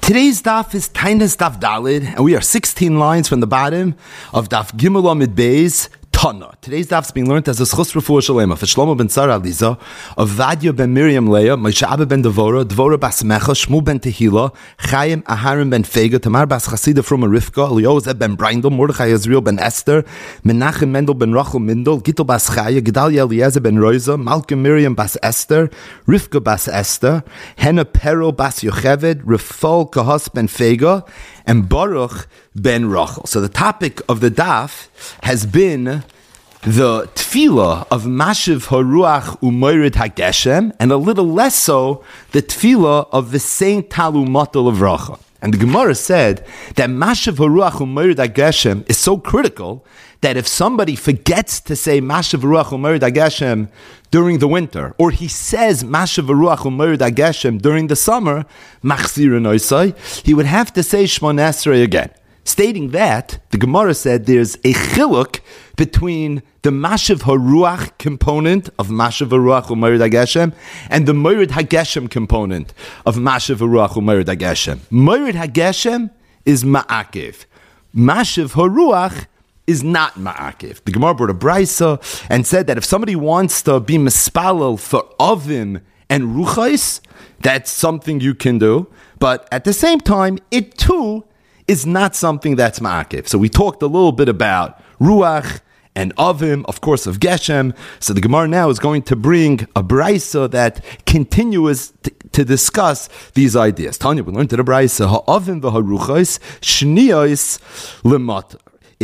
Today's daf is Tainas Daf Dalid, and we are 16 lines from the bottom of Daf Gimel Amid Beis Tana. Today's daf is being learned as a Schus Refuah Shalema for Shlomo ben Tzara Aliza, of Vadia ben Miriam Leah, Moshe Abba ben Devora, Devora bas Mecha, Shmuel ben Tehila, Chaim Aharon ben Fega, Tamar bas Chasida from Rivka, Eliozeb ben Brindel, Mordechai Yisrael ben Esther, Menachem Mendel ben Rachel Mindel, Gittel bas Chaya, Gedalia Eliezer ben Rosa, Malcolm Miriam bas Esther, Rivka bas Esther, Hena Pero bas Yocheved, Rifal Kahas ben Fega, and Baruch ben Rachel. So the topic of the daf has been the tefillah of Mashiv Haruach Umoirid HaGeshem, and a little less so, the tefillah of the Saint Talumatul of Racha. And the Gemara said that Mashiv Haruach Umoirid HaGeshem is so critical that if somebody forgets to say Mashiv Haruach Umoirid HaGeshem during the winter, or he says Mashiv Haruach Umoirid HaGeshem during the summer, Machzir Noisai, he would have to say Shmona Esrei again. Stating that, the Gemara said there's a chiluk between the Mashiv Haruach component of Mashiv Haruach Umoirid HaGeshem and the Moirid HaGeshem component of Mashiv Haruach Umoirid HaGeshem. Moirid HaGeshem is Ma'akev. Mashiv Haruach is not Ma'akev. The Gemara brought a brisa and said that if somebody wants to be mispalel for Ovim and Ruchais, that's something you can do. But at the same time, it too is not something that's ma'akev. So we talked a little bit about Ruach and Avim, of course, of Geshem. So the Gemara now is going to bring a brisa that continues to discuss these ideas. Tanya, we learned to the brisa, ha'avim v'haruchos, shniyos lemata.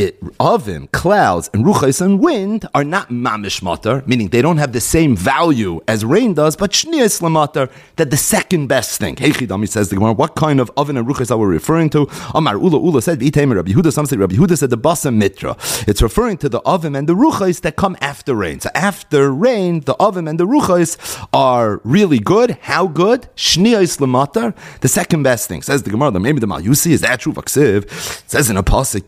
Avim, clouds, and ruchais and wind are not mamish matar, meaning they don't have the same value as rain does, but shniyas lamatar, that the second best thing. Heichidami says the Gemara, what kind of avim and ruchais are we referring to? Amar Ula said, V'itayim Rabbi Yehuda, some say Rabbi Yehuda said the basam mitra. It's referring to the avim and the ruchais that come after rain. So after rain, the avim and the ruchais are really good. How good? Shniyas lamatar, the second best thing. Says the Gemara, maybe the Mal Yusi, is that true? Vaksiv says in a pasuk,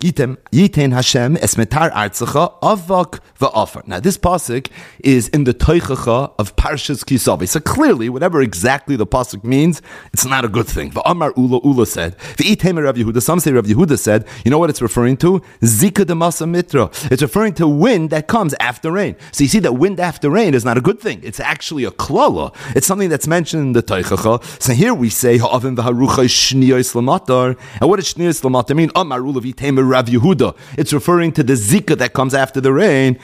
Hashem esmetar artzacha avak va'afar. Now this pasuk is in the toichacha of Parshas Kisavi. So clearly, whatever exactly the pasuk means, it's not a good thing. Va'amar Ula said, V'itayim Rav Yehuda. Some say Rav Yehuda said, you know what it's referring to? Zika de masa mitra. It's referring to wind that comes after rain. So you see that wind after rain is not a good thing. It's actually a klala. It's something that's mentioned in the toichacha. So here we say ha'avim v'harucha shniyos lamatar. And what does shniyos lamatar mean? Amar Ula v'itayim Rav Yehuda. It's referring to the zika that comes after the rain.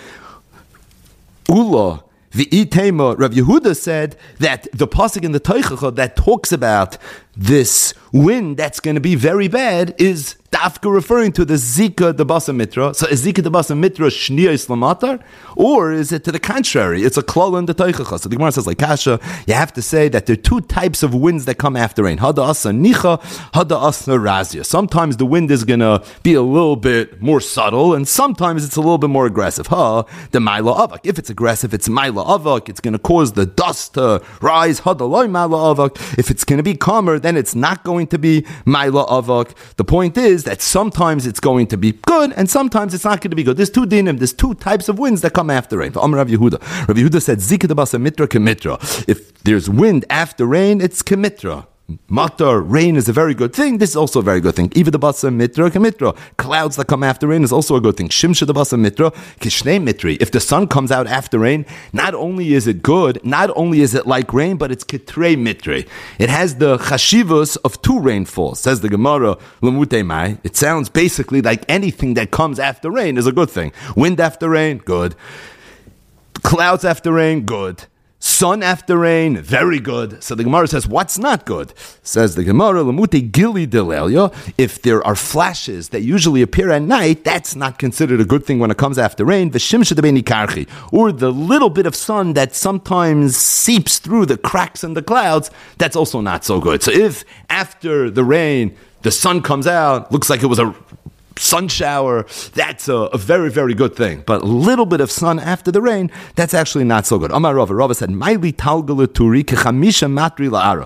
Ula, the Itema, Rav Yehuda said that the pasuk in the Teichacha that talks about this wind that's going to be very bad is dafka referring to the zika de basa mitra. So is zika de basa mitra shniya islamatar, or is it to the contrary? It's a klal in the Teichacha. So the Gemara says like kasha, you have to say that there are two types of winds that come after rain. Hada asa nicha, hada asa razia. Sometimes the wind is going to be a little bit more subtle, and sometimes it's a little bit more aggressive. The maila avak. If it's aggressive, it's maila avak. It's going to cause the dust to rise. Hada loy maila avak. If it's going to be calmer, then it's not going to be maila avak. The point is that sometimes it's going to be good and sometimes it's not going to be good. There's two dinim, there's two types of winds that come after rain. Rav Yehuda said, Zika de basa mitra kemitra. If there's wind after rain, it's kemitra. Matar, rain is a very good thing. This is also a very good thing. Even the basa mitra kemitra. Clouds that come after rain is also a good thing. Shimsha the basa mitra kishnei mitri. If the sun comes out after rain, not only is it good, not only is it like rain, but it's kitrei mitri. It has the chashivus of two rainfalls. Says the Gemara, lemutei mai. It sounds basically like anything that comes after rain is a good thing. Wind after rain, good. Clouds after rain, good. Sun after rain, very good. So the Gemara says, what's not good? Says the Gemara, Lamute Gili Delelya, if there are flashes that usually appear at night, that's not considered a good thing when it comes after rain. V'shimsha debeni karchi, or the little bit of sun that sometimes seeps through the cracks in the clouds, that's also not so good. So if after the rain, the sun comes out, looks like it was a sun shower, that's a very, very good thing. But a little bit of sun after the rain, that's actually not so good. Amar Rava said, Maili talgalaturi kechamisha matri la'ara.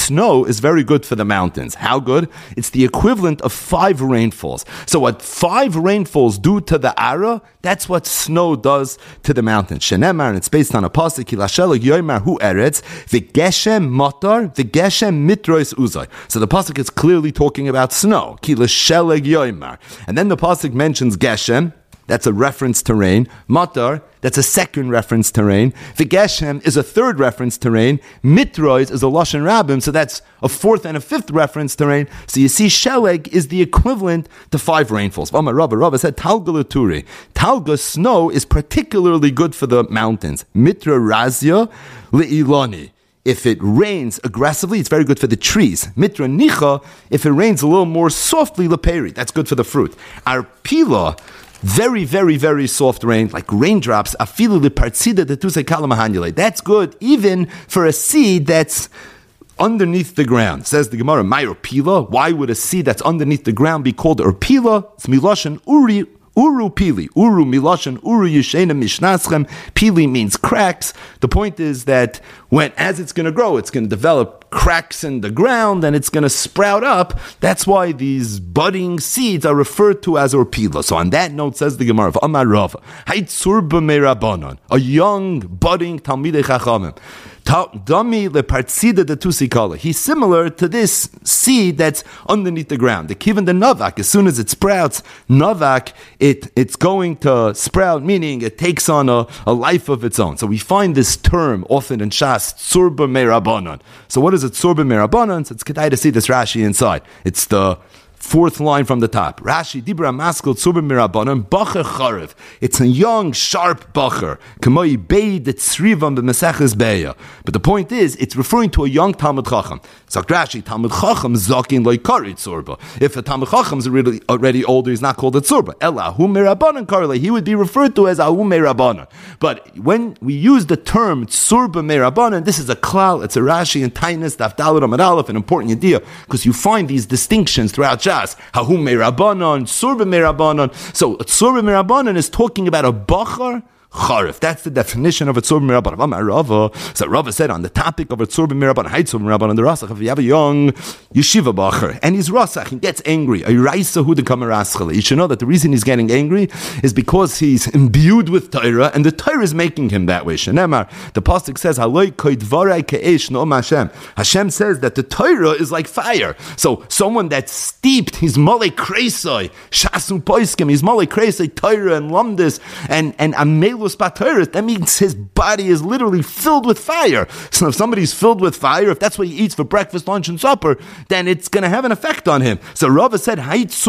snow is very good for the mountains. How good? It's the equivalent of 5 rainfalls. So what 5 rainfalls do to the Ara, that's what snow does to the mountains. Shenemar, and it's based on a pasuk, Ki lasheleg yoymar hu eretz, v'geshem matar, v'geshem mitrois uzay. So the pasuk is clearly talking about snow. Ki lasheleg yoymar. And then the pasuk mentions geshem. That's a reference to rain. Matar, that's a second reference to rain. V'geshem is a third reference to rain. Mitrois is a Lashon Rabbim, so that's a fourth and a fifth reference to rain. So you see, sheleg is the equivalent to 5 rainfalls. Rava said, Talga l'turi. Talga, snow, is particularly good for the mountains. Mitra razya le'ilani. If it rains aggressively, it's very good for the trees. Mitra nicha, if it rains a little more softly, leperi, that's good for the fruit. Arpila, very, very, very soft rain, like raindrops, afilu lipartzida detuse kalamahanule. That's good even for a seed that's underneath the ground. Says the Gemara, Mayr-pila, why would a seed that's underneath the ground be called Pila? It's miloshen Uru pili. Uru miloshen uru yishena mishnaschem. Pili means cracks. The point is that as it's going to grow, it's going to develop cracks in the ground and it's going to sprout up. That's why these budding seeds are referred to as orpila. So on that note, says the Gemara of Amar Rava, Hayt surba meirabanan, a young budding Talmidei Chachamim. Dami lepartzida de tusikala. He's similar to this seed that's underneath the ground. The kivan the navak. As soon as it sprouts, navak, it's going to sprout, meaning it takes on a life of its own. So we find this term often in Shas, tzurba meirabanan. So what is it, tzurba meirabanan? So it's kedai to see this Rashi inside. It's the 4th line from the top. Rashi, Dibra Maskal Tzurba Mirabanan, Bacher Charev. It's a young, sharp Bacher. Kamoi Beid Tzrivam B'Meseches Beya. But the point is, it's referring to a young Talmud Chacham. So Rashi, Talmud Chacham Zakin Loikari Tzurba. If a Talmud Chacham is already older, he's not called a Tzurba. Ela Ahu Mirabanan Karle. He would be referred to as Ahu Mirabanan. But when we use the term Tzurba Mirabanan, this is a klal, it's a Rashi and Tainus, Daf Daled Amud Aleph, an important idea, because you find these distinctions throughout Hahu meirabanan, surba meirabanan. So surba meirabanan is talking about a bachar Charif. That's the definition of a tzurba mirabanan. Amar Rava. So Rava said on the topic of a tzurba mirabanan, hay tzurba mirabanan, the rasach. If you have a young yeshiva bacher and he's rasach, he gets angry. You should know that the reason he's getting angry is because he's imbued with Torah, and the Torah is making him that way. Shenemar, the pasuk says, Haloi koidvarei ke'esh no'om Hashem. Hashem says that the Torah is like fire. So someone that's steeped, he's malei kreisoi, shasu poiskim, he's malei kreisoi, Torah and lamdis, and amel. That means his body is literally filled with fire. So if somebody's filled with fire, if that's what he eats for breakfast, lunch, and supper, then it's going to have an effect on him. So Rava said,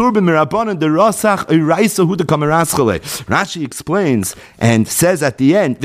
Rashi explains and says at the end,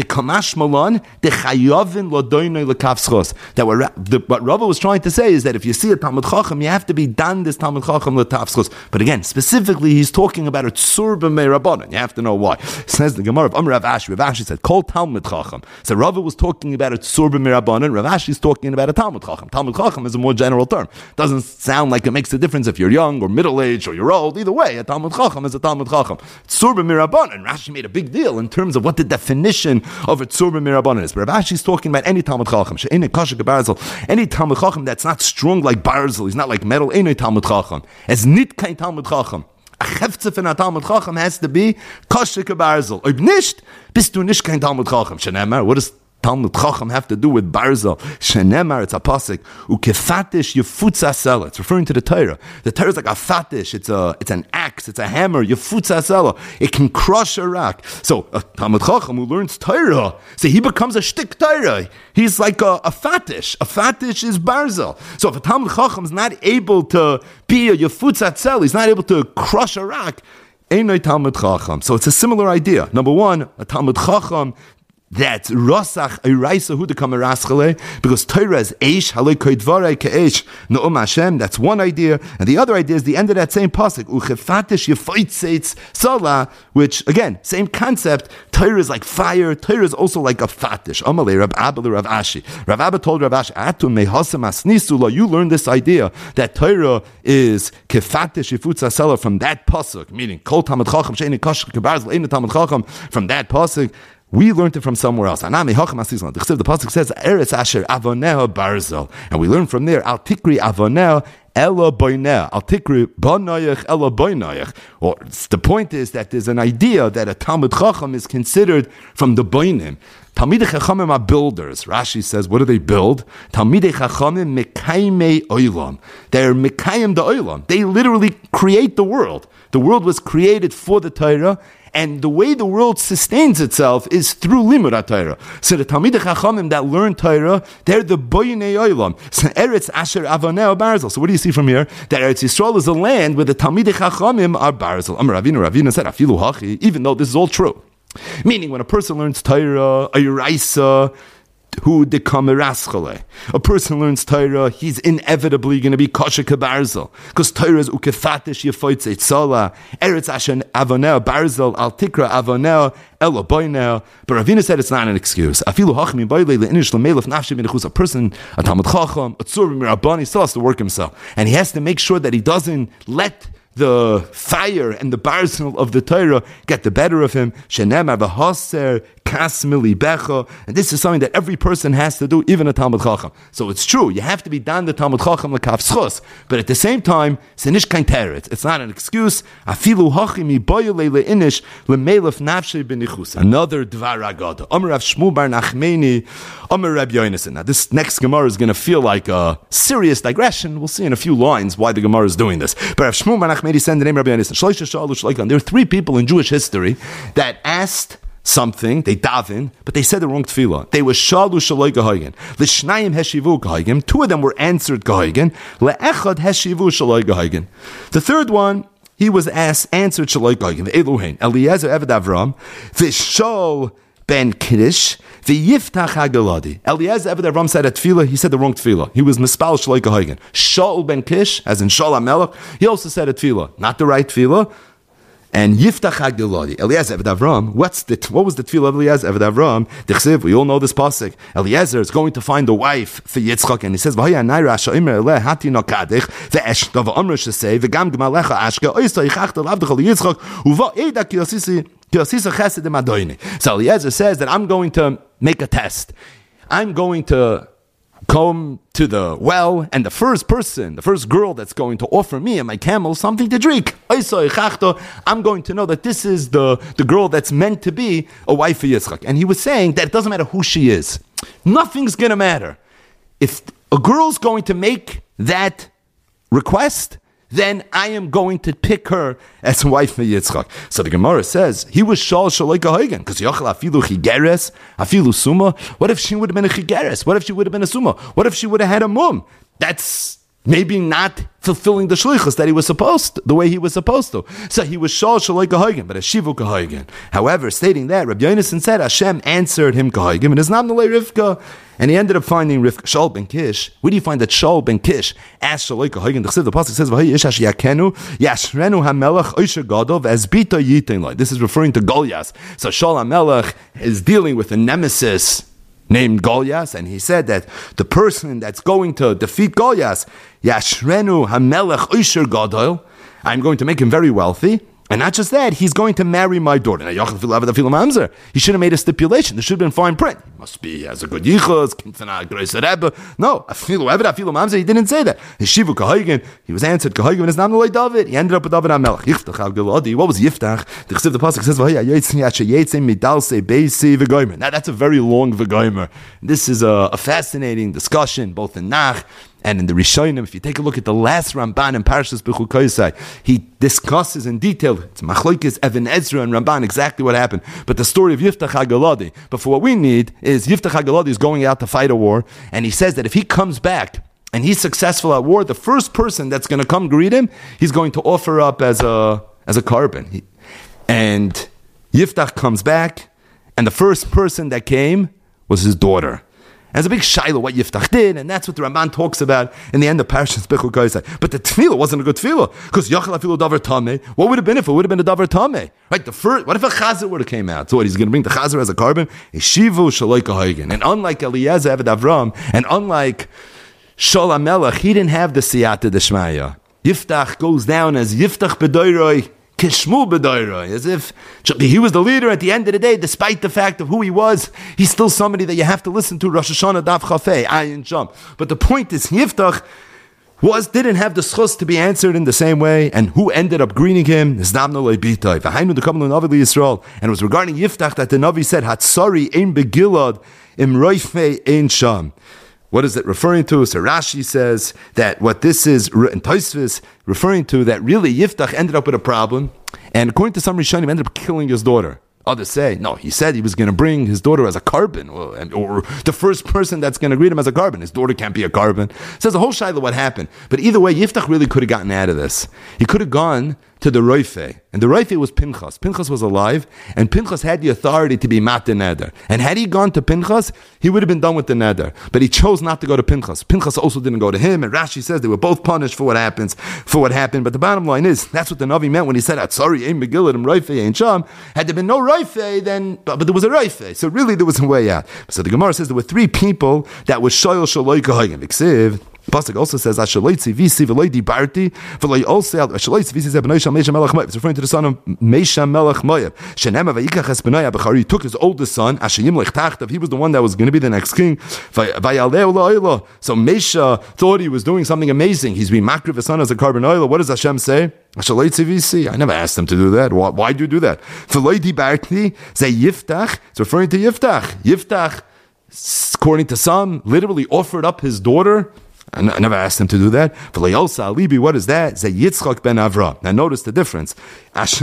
that what Rava was trying to say is that if you see a Talmud Chacham, you have to be done this Talmud Chacham l'tafschos. But again, specifically, he's talking about a tzur b'meirabanan. You have to know why. Says the Gemara of Rav Ashi said, Kol Talmud Chacham. So Rava was talking about a tzur b'meirabanan. Rav Ashi is talking about a Talmud Chacham. Talmud Chacham is a more general term. Doesn't sound like it makes a difference if you're young or middle-aged or you're old. Either way, a Talmud Chacham is a Talmud Chacham. Tzur b'meirabanan. Rashi made a big deal in terms of what the definition of a tzur b'meirabanan is. But Rav Ashi is talking about any Talmud Chacham. She'enei kashik barzel. Any Talmud Chacham that's not strong like barzel. He's not like metal. Enei Talmud Chacham. Es nit kein Talmud Chacham. A Chefze von a Talmud Chacham has to be kashik barzel. Ob nicht, bist du nicht kein Talmud Chacham. Shenemar, what does Talmud Chacham have to do with barzel? Shenemar, it's a pasuk. Ukefatish yefutza sela. It's referring to the Torah. The Torah is like a fatish. It's an axe. It's a hammer. Yefutza sela. It can crush a rock. So a Talmud Chacham who learns Torah, so he becomes a shtik Torah. He's like a fatish. A fatish is barzel. So if a Talmud Chacham is not able to be a yefutza sela, he's not able to crush a rock, ain't no Talmud Chacham. So it's a similar idea. Number one, a Talmud Chacham that's Rosach Eiraisa Hu de Kameraschale, because Torah is Eish, Haloi Koidvarei Ke'esh, No'om Hashem. That's one idea. And the other idea is the end of that same pasuk, Uchefatish Yefoitzeitz Salah, which, again, same concept. Torah is like fire. Torah is also like a fatish. Amalei Rav Abba Rav Ashi. Rav Abba told Rav Ashi, Atu mehasam asnisula. You learn this idea that Torah is Kefatish Yefutza Salah from that pasuk, meaning Kol Talmud Chacham She'enei Kashik Kebarzel Ein Talmud Chacham, from that pasuk. We learned it from somewhere else. The pasuk says, Eretz asher avoneha barzel. And we learn from there, Al tikri avoneha ela boineh. Al tikri bonoyach ela boineh. Or the point is that there's an idea that a Talmid Chacham is considered from the boinim. Talmidei Chachamim are builders. Rashi says, what do they build? Talmidei Chachamim mekaymei olam. They're mekayim the olam. They literally create the world. The world was created for the Torah, and the way the world sustains itself is through limud HaTorah. So the Talmidei Chachamim that learn Torah, they're the boinei olam. So Eretz asher avoneh barzel. So what do you see from here? That Eretz Yisrael is a land where the Talmidei Chachamim are barzel. Amar Ravina said, afilu hachi, even though this is all true. Meaning, when a person learns Torah, a Yeraisa, who dekam eraschale. A person learns Torah, he's inevitably going to be kosher kabarzel. Because Torah is ukefatish yefoitz eitzala, eretz ashen avoneh barzel, al tikra avoneh, elo boineh. But Ravina said it's not an excuse. Afilu hachmi boile leinish lemelef nafshi minachus. A person, a Talmid Chacham, a tzur mirabban, he still has to work himself. And he has to make sure that he doesn't let the fire and the barzel of the Torah get the better of him. Shenemar v'haser kasmili becha. And this is something that every person has to do, even a Talmid Chacham. So it's true, you have to be dan the Talmid Chacham l'kaf schus. But at the same time, it's not an excuse. Afilu hachimi boyele leinish lemelef nafshei b'nichus. Another dvar agada. Amar Rav Shmuel bar Nachmeni, Amar Reb Yonasan. Now this next Gemara is going to feel like a serious digression. We'll see in a few lines why the Gemara is doing this. But Rav Shmuel bar Nachmeni said the name Reb Yonasan. There are three people in Jewish history that asked something, they daven, but they said the wrong tefillah. They were shalu shaloi gehagen. L'shnayim heshivu gehagen. Two of them were answered gehagen. Le'echad heshivu shaloi gehagen. The third one, he was answered shaloi gehagen. Eluhein Eliezer Eved Avram v'shol ben Kiddush v'yiftach hagaladi. Eliezer Eved Avram said a tefillah. He said the wrong tefillah. He was mispal shaloi gehagen. Shaul ben Kish, as in Shaul HaMelech, he also said a tefillah, not the right tefillah. And Yiftach HaGiladi, Eliezer Eved Avram, what was the tefillah of Eliezer Eved Avram? Dichsiv, we all know this pasuk. Eliezer is going to find a wife for Yitzchak, and he says, V'haya naira sha'imr eleh hati nokadich, ve'esh dava amr shesei, ve'gam gemalecha ashke, oista yichachta lavdach Yitzchak, uva eida kiyosisa chesed emadoini. So Eliezer says that I'm going to make a test. I'm going to come to the well, and the first girl that's going to offer me and my camel something to drink, I'm going to know that this is the girl that's meant to be a wife for Yitzchak. And he was saying that it doesn't matter who she is. Nothing's going to matter. If a girl's going to make that request, then I am going to pick her as a wife for Yitzchak. So the Gemara says, he was shal shaloi gehagen, because yochel afilu chigeres, afilu suma. What if she would have been a chigeres? What if she would have been a suma? What if she would have had a mum? That's maybe not fulfilling the shlichus that he was supposed to, the way he was supposed to. So he was shal shaloi gehagen, but a shivu gehagen. However, stating that, Rabbi Yonasan said, Hashem answered him gehagen, and his name nalei Rivka. And he ended up finding Rivka, Shaul ben Kish. Where do you find that Shaul ben Kish asked Shaloi gehagen? The pasuk says, "V'hay ishash yakenu yashrenu hamelach oisher gadol v'ezbita yitin loy." This is referring to Goliath. So Shaul HaMelech is dealing with a nemesis named Goliath, and he said that the person that's going to defeat Goliath, yashrenu hamelach oisher gadol, I'm going to make him very wealthy. And not just that, he's going to marry my daughter. Now, he should have made a stipulation. There should have been fine print. He has a good yichus. No, he didn't say that. He was answered Kahagen. His name was David. He ended up with David HaMelech. What was Yiftach? The pasuk says, now that's a very long v'goymer. This is a fascinating discussion, both in Nach and in the Rishonim. If you take a look at the last Ramban in Parshas Bechukosai, he discusses in detail, it's Machlokes Even Ezra and Ramban, exactly what happened. But the story of Yiftach HaGaladi. But for what we need is Yiftach HaGaladi is going out to fight a war, and he says that if he comes back and he's successful at war, the first person that's going to come greet him, he's going to offer up as a carbon. And Yiftach comes back, and the first person that came was his daughter. And it's a big shiloh what Yiftach did, and that's what the Ramban talks about in the end of Parashas Bechukosai. But the tefillah wasn't a good tefillah, because Yachal afilu davar tameh. What would have been if it would have been a davar tameh? Right? What if a chazer would have came out? So what, he's going to bring the chazer as a carbon? Eshivu shaloi gehagen. And unlike Eliezer Eved Avram, and unlike Shaul HaMelech, he didn't have the siyata d'shmaya. Yiftach goes down as Yiftach b'doiroi Kishmul b'doira, as if he was the leader at the end of the day, despite the fact of who he was, he's still somebody that you have to listen to. Rosh Hashanah Daf Chafei, Ayin Jam. But the point is, Yiftach didn't have the schus to be answered in the same way, and who ended up greeting him? And it was regarding Yiftach that the Navi said, Hatsari ein begilad im roifei ein sham. What is it referring to? So Rashi says that what this is, in Tosfos, referring to that really Yiftach ended up with a problem, and according to some Rishonim, ended up killing his daughter. Others say, no, he said he was going to bring his daughter as a carbon, or the first person that's going to greet him as a carbon. His daughter can't be a carbon. Says the whole shaila what happened. But either way, Yiftach really could have gotten out of this. He could have gone to the Roifei, and the Roifei was Pinchas. Pinchas was alive, and Pinchas had the authority to be mat the neder. And had he gone to Pinchas, he would have been done with the neder. But he chose not to go to Pinchas. Pinchas also didn't go to him, and Rashi says they were both punished for what happened. But the bottom line is, that's what the Navi meant when he said, sorry, ein Megillah and Roifei ein Sham. Had there been no Roifei, then, but there was a Roifei. So really there was a way out. So the Gemara says there were three people that was shoyel shaloi kahayim. Iksiv. Pasuk also says, "Ashaloitzi visi v'loy dibarti v'loy also Ashaloitzi visi zeh b'noi sham Meisha Melech Moav." It's referring to the son of Meisha Melech Moav. Shenema v'yikach es b'noi Abachari. He took his oldest son, Ashayim lech tachtav. He was the one that was going to be the next king. V'yaleu la'oila. So Meisha thought he was doing something amazing. He's being makriv his son as a carbon oil. What does Hashem say? Ashaloitzi visi. I never asked him to do that. Why do you do that? V'loy dibarti zeh Yiftach. It's referring to Yiftach. Yiftach, according to some, literally offered up his daughter. I never asked him to do that. What is that? Yitzchak ben Avram. Now notice the difference. That's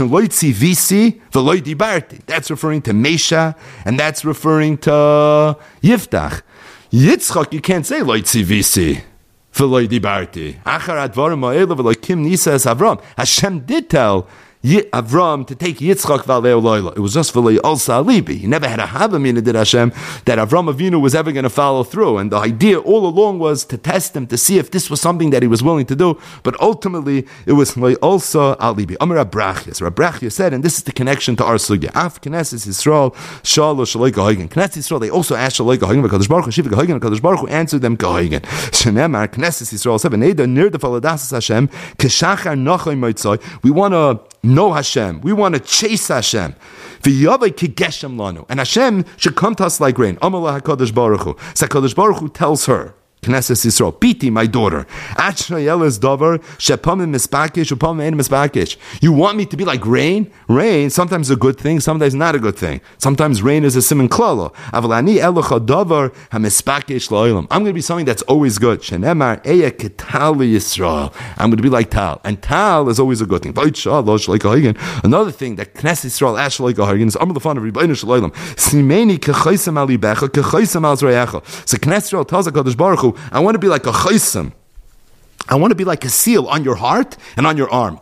referring to Meisha, and that's referring to Yiftach. Yitzchak, you can't say loitzi visi. Hashem did tell Avram to take Yitzchak v'alei loyla. It was just v'lei also alibi. He never had a havamina did Hashem that Avram Avinu was ever going to follow through. And the idea all along was to test him to see if this was something that he was willing to do. But ultimately, it was v'lei also alibi. Amar Abrachis. Abrachis said, and this is the connection to our sugya. Af Knesset Yisrael shalosh shaloi kahagen. Knesset Yisrael, they also asked shaloi kahagen. Kadosh Baruch Hu shiva kahagen. Kadosh Baruch Hu answered them kahagen. Shenemar Knesset Yisrael said, "Neder nir the faladas Hashem keshachar nachay motzai." We want to know Hashem. We want to chase Hashem. And Hashem should come to us like rain. Amallah HaKadosh Baruch Hu. So HaKadosh Baruch Hu tells her, Knesset Yisrael, Biti, my daughter. You want me to be like rain? Rain, sometimes a good thing, sometimes not a good thing. Sometimes rain is a siman klala. I'm going to be something that's always good. I'm going to be like tal. And tal is always a good thing. Another thing that Knesset Yisrael ash like a hargin is Amar Lefan of Rebbeinu Shalom. Simeni kechaisam alibecha kechaisam al zreyacha. So Knesset Yisrael tells HaKadosh Baruch Hu, I want to be like a chaysim. I want to be like a seal on your heart and on your arm.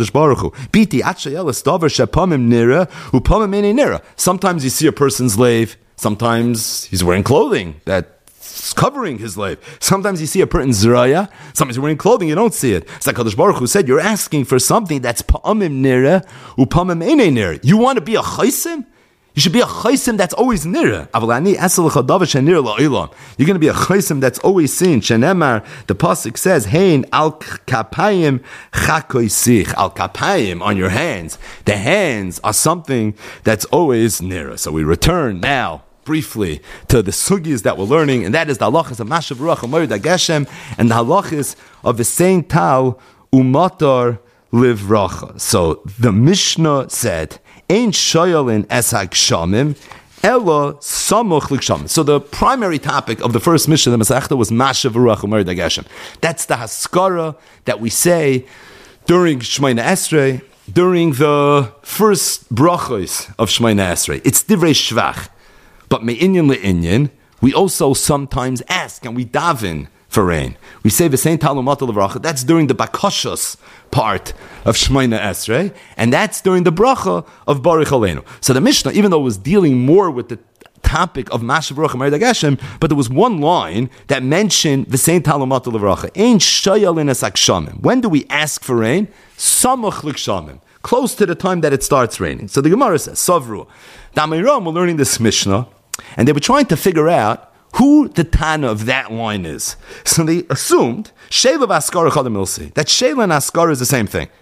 Sometimes you see a person's lave. Sometimes he's wearing clothing that's covering his lave. Sometimes you see a person's zraya. Sometimes he's wearing clothing, you don't see it. It's like HaKadosh Baruch Hu said, you're asking for something that's pa'amim nira, upa'amim ene nira. You want to be a chaysim? You should be a chaysim that's always nira. You're going to be a chaysim that's always seen. Shenemar, the pasuk says, "Hein al kapayim chakoisich." Al kapayim, on your hands. The hands are something that's always nira. So we return now briefly to the sugis that we're learning, and that is the halachas of Mashav Ruach Amorid Ageshem, and the halachas of the Saint Tal Umatar Livracha. So the Mishnah said, Ein shoyalin esak shamim, ella samuch likshamim. So the primary topic of the first Mishnah, the Masechta, was Mashav Ruach U'Merid Ageshem. That's the haskara that we say during Shemona Esrei, during the first brachos of Shemona Esrei. It's divrei shvach. But me'inyan le'inyan, we also sometimes ask and we daven for rain. We say v'sein talumata l'vracha. That's during the bakashos part of Shemona Esrei, and that's during the bracha of Baruch Aleinu. So the Mishnah, even though it was dealing more with the topic of Mashav Ruach U'Merid Ageshem, but there was one line that mentioned v'sein talumata l'vracha. Ein shayalin esak shamim. When do we ask for rain? Samuch l'kshamim. Close to the time that it starts raining. So the Gemara says, Savru. The Amiram were learning this Mishnah, and they were trying to figure out who the Tana of that line is. So they assumed Sheila Askara Chadam Ilsi, that Sheila and Askara is the same thing.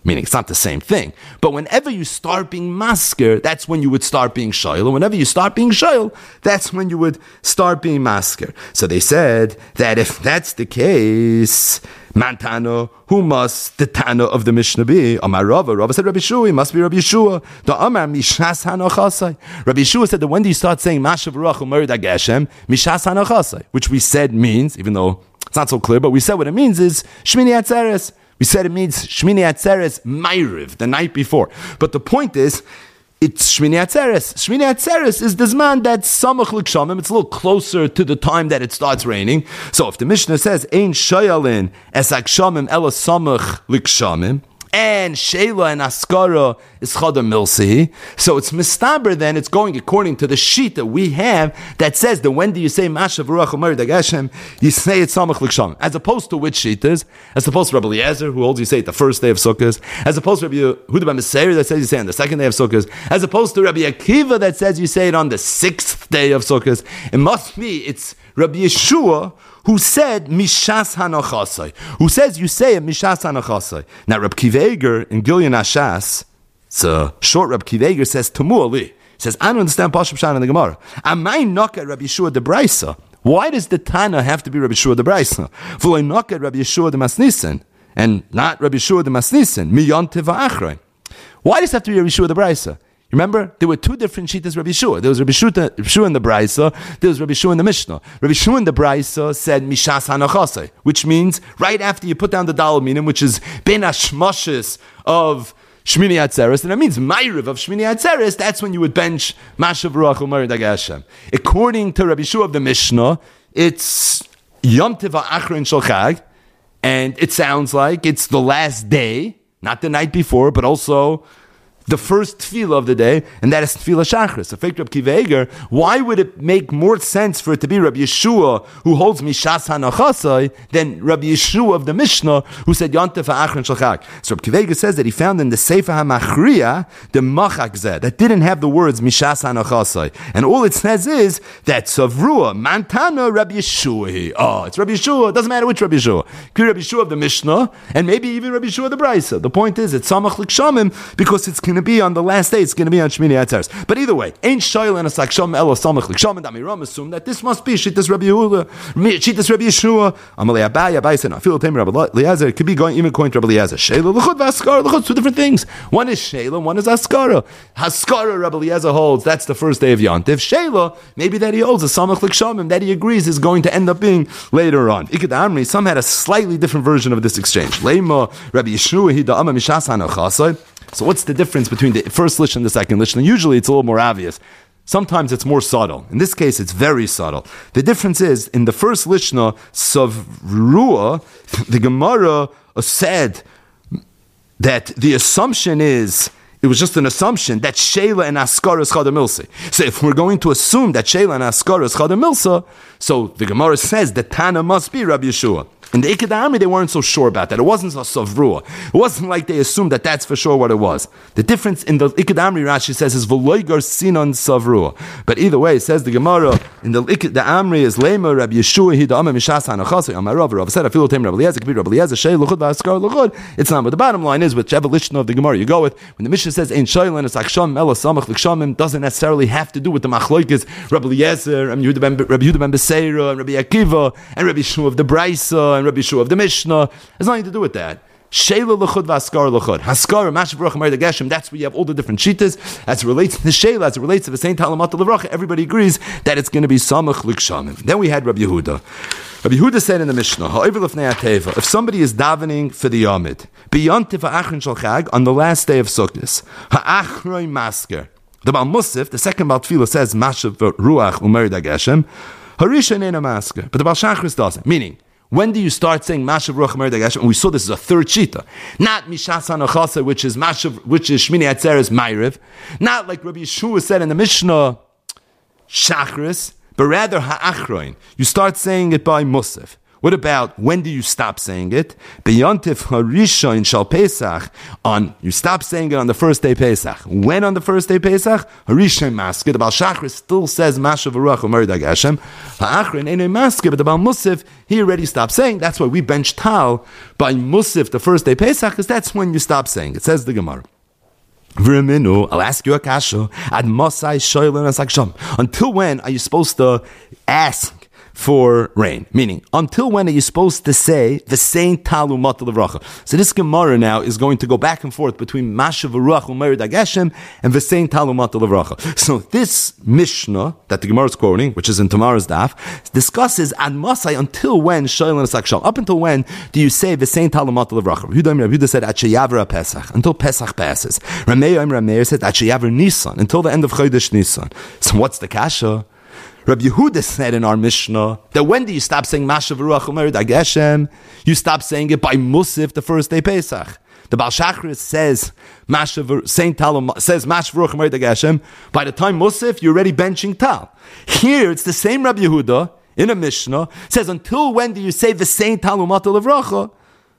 Meaning it's not the same thing. But whenever you start being masker, that's when you would start being shoyl. And whenever you start being shoyl, that's when you would start being masker. So they said that if that's the case, Mantano, who must the Tana of the Mishnah be? Amar Rava. Rava said Rabbi Yeshua, it must be Rabbi Yeshua. The Amar Mishas Hanochasai. Rabbi Yeshua said that when do you start saying Mashav Ruach Umerid Ageshem, Mishas Hanochasai, which we said means, even though it's not so clear, but we said what it means is Shmini Atzeres. We said it means Shmini Atzeres Ma'ariv, the night before. But the point is, it's Shmini Atzeres. Shmini Atzeres is the Zman that's Samach L'Kshamim. It's a little closer to the time that it starts raining. So if the Mishnah says, Ein Shayalin Es Akshamim Ela Samach L'Kshamim, and Sheila and Askara is Chadam Milsi. So it's Mistaber then, it's going according to the sheet that we have that says that when do you say Mashav Ruach Umerid Ageshem, you say it Samach L'Kshamim. As opposed to which sheet is? As opposed to Rabbi Eliezer, who holds you say it the first day of Sukkot. As opposed to Rabbi Yehuda ben Meseir that says you say it on the second day of Sukkot. As opposed to Rabbi Akiva that says you say it on the sixth day of Sukkot. It must be, it's Rabbi Yeshua who said Mishas Hanochasai, who says you say it Mishas Hanochasai. Now Rabbi Kiveger in Gilyon Ashas, it's a short Rabbi Kiveger says Tamu Ali. He says, I don't understand Pashup Shan in the Gemara. Amai Nokat Rabbi Yeshua de Braisa. Why does the Tana have to be Rabbi Yeshua de Braisa? V'loi Nokat Rabbi Yeshua de Masnissen, and not Rabbi Yeshua de Masnissen, Miyon Teva Achrein. Why does it have to be Rabbi Yeshua de Braisa? Remember, there were two different shitas Rabbi Yeshua. There was Rabbi Yeshua in the Braisa, there was Rabbi Yeshua in the Mishnah. Rabbi Yeshua in the Braisa said Mishas Hanachasei, which means right after you put down the Daled Minim, which is Ben Hashmoshes of Shmini Atzeres, and that means Ma'ariv of Shmini Atzeres, that's when you would bench Mashav Ruach Umerid Ageshem. According to Rabbi Yeshua of the Mishnah, it's Yom Tov Achron Shel Chag, and it sounds like it's the last day, not the night before, but also the first tefillah of the day, and that is tefillah shachris. So, fake Rabbi Kiveger, why would it make more sense for it to be Rabbi Yeshua who holds Mishas Hanachasai than Rabbi Yeshua of the Mishnah who said Yontif Ha'achron Shel Chag? So Rabbi Kiveger says that he found in the Sefer HaMachriya the Machak Zeh that didn't have the words Mishas Hanachasai, and all it says is that Savrua Mantana Rabbi Yeshua. Oh, it's Rabbi Yeshua. It doesn't matter which Rabbi Yeshua. Could be Rabbi Yeshua of the Mishnah, and maybe even Rabbi Yeshua of the Braisa. The point is, it's Samach L'Kshamim because it's going to be on the last day, it's going to be on Shmini Atzeres. But either way, Ein Shayla and Asak Sham Elo Samach L'Kshamim, and Amiram assume that this must be Shittas Rabbi Yehuda, Shittas Rabbi Yeshua. Amalei Abai said, I feel the time Rabbi Eliezer. It could be going even according to Rabbi Eliezer. Shayla L'chud v'Askara. L'chud, two different things. One is Shayla, one is Askara. Haskara Rabbi Eliezer holds that's the first day of Yontif. Shayla, maybe that he holds a Samach L'Kshamim that he agrees is going to end up being later on. Ikad Amri, some had a slightly different version of this exchange. Leima Rabbi Yeshua Hida Amma Mishas Hanachasai. So what's the difference between the first lishna and the second lishna? Usually it's a little more obvious. Sometimes it's more subtle. In this case, it's very subtle. The difference is, in the first lishna, Savrua, the Gemara said that the assumption is, it was just an assumption that Sheila and Askara is Chadam Milsa. So if we're going to assume that Sheila and Askara is Chadam Milsa, so the Gemara says that Tana must be Rabbi Yeshua. In the Ikadami, they weren't so sure about that. It wasn't a Savrua. It wasn't like they assumed that that's for sure what it was. The difference in the Ikadami, Rashi says, is V'loigar Sinon Savrua. But either way, it says the Gemara, in the Amri is Lema, Rabbi Yeshua, Hida Amma Mishas HaNachasei, Amar Rav, Rav said, I feel the time Rabbi Eliezer, Kabir Rabbi Eliezer, Shei L'chud V'Askar L'chud. It's not. But the bottom line is, whichever lishna of the Gemara you go with, when the Mishnah says, Ein Shaylan, it's Aksham, Ela Samach L'Kshamim, doesn't necessarily have to do with the Machloikes, Rabbi Eliezer, and Rabbi Yehuda ben Beseira, and Rabbi Akiva, and Rabbi Yeshua of the Braisa, and Rabbi Yeshua of the Mishnah. Has nothing to do with that. Sheila l'chud v'askar l'chud. Haskar Mashav Ruach Umerid Ageshem. That's where you have all the different shitas. As it relates to the Sheila, as it relates to the Saint Talamat L'Vracha, everybody agrees that it's going to be Samach L'Kshamim. Then we had Rabbi Yehuda. Rabbi Yehuda said in the Mishnah, if somebody is davening for the Yomid, beyond Tiva Achron Shel Chag, on the last day of Sukkot, Ha'achroi Masker. The Baal Musaf, the second Baal Tefillah, says Mashav Ruach Umerid Ageshem. Harisha Neina Masker. But the Baal Shachris doesn't. Meaning, when do you start saying Mashav Ruach Umerid Ageshem? And we saw this is a third shita. Not Mishas Hanachasei, which is Shmini Atzeres Ma'ariv. Not like Rabbi Yeshua said in the Mishnah, Shachris, but rather Ha'achroin. You start saying it by Musaf. What about when do you stop saying it? B'yontif harishon shal Pesach. You stop saying it on the first day Pesach. When on the first day Pesach? Harishon masker. The Baal Shachris still says Mashav Ruach U'Meridag Hashem. Ha'achrin ain't masker, but the Baal Musaf, he already stopped saying. That's why we bench Tal by Musaf the first day Pesach, because that's when you stop saying. It says the Gemara. I'll ask you a kasha. Until when are you supposed to ask for rain? Meaning, until when are you supposed to say the same talu matal levracha? So this Gemara now is going to go back and forth between Mashav Ruach U'Meridag Hashem and the same talu matal levracha. So this Mishnah that the Gemara is quoting, which is in tomorrow's daf, discusses ad masai until when shoylan asakshal. Up until when do you say the same talu matal levracha? Yehuda said at sheyavra Pesach, until Pesach passes. Rameir said at sheyavra Nisan, until the end of Chodesh Nisan. So what's the kasha? Rabbi Yehuda said in our Mishnah that when do you stop saying Mashav Ruach U'Meridag Hashem? You stop saying it by Musaf the first day Pesach. The Baal Shachris says Saint Tal says Mashav Ruach U'Meridag Hashem. By the time Musaf, you're already benching Tal. Here it's the same Rabbi Yehuda in a Mishnah says until when do you say the Saint Tal U'Matal Levracha?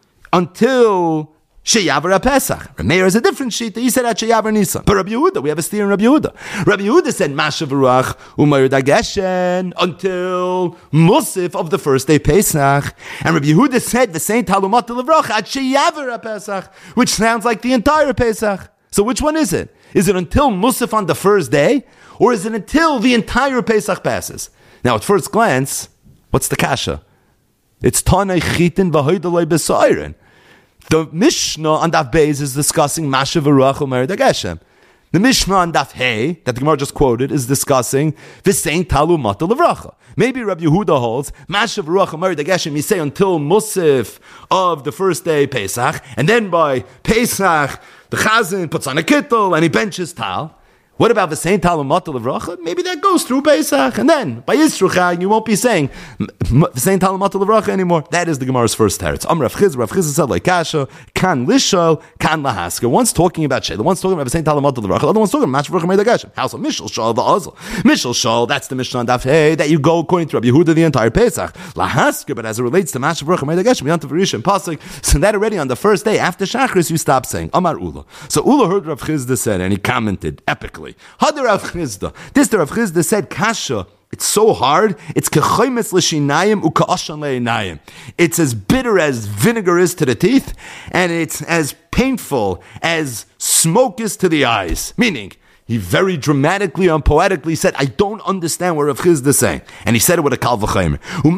Until Sheyavra Pesach. Rameir is a different sheet. He said at Sheyavra Nisan. But Rabbi Yehuda, we have a steer in Rabbi Yehuda. Rabbi Yehuda said Mashav Ruach U'Meridag Hashem until Musaf of the first day Pesach. And Rabbi Yehuda said the same Talumat Levracha at Sheyavra Pesach, which sounds like the entire Pesach. So which one is it? Is it until Musaf on the first day, or is it until the entire Pesach passes? Now, at first glance, what's the kasha? It's Tanei Chitin V'Hoydalei B'Sairin. The Mishnah on Daf Beis is discussing Mashav Ruach U'Meridag Hashem. The Mishnah on Daf Hey, that the Gemara just quoted, is discussing V'Sein Talu Matal Levracha. Maybe Rabbi Yehuda holds Mashav Ruach U'Meridag Hashem, you say until Musaf of the first day Pesach, and then by Pesach, the Chazan puts on a kittel and he benches Tal. What about the same Tal U'Matal Levracha? Maybe that goes through Pesach, and then by Yisruchag you won't be saying the same Tal U'Matal Levracha anymore. That is the Gemara's first teretz. Rav Chizr said like Kasha, Kan Lishol, Kan Lahaska. One's talking about Sheh, the one's talking about the same Tal U'Matal Levracha, the other one's talking about Mashav Ruach U'Meridag Hashem. House of Mishal Shol, the Azal. Mishal Shol, that's the Mishnah on Daf Hey, that you go according to Rabbi Yehuda the entire Pesach. Lahaska, but as it relates to Mashav Ruach U'Meridag Hashem, Yantav Rishon Pasuk, so that already on the first day after Shachris you stop saying Amar Ula. So Ula heard Rav Chizda said, and he commented epically. Hadar Rav Chizda. This the Rav Chizda said, Kasha, it's so hard, it's kechaymes l'shinayim u'ka'ashan le'inayim. It's as bitter as vinegar is to the teeth, and it's as painful as smoke is to the eyes. Meaning, he very dramatically and poetically said, I don't understand what Rav Chizda is saying. And he said it with a kal v'chaymer.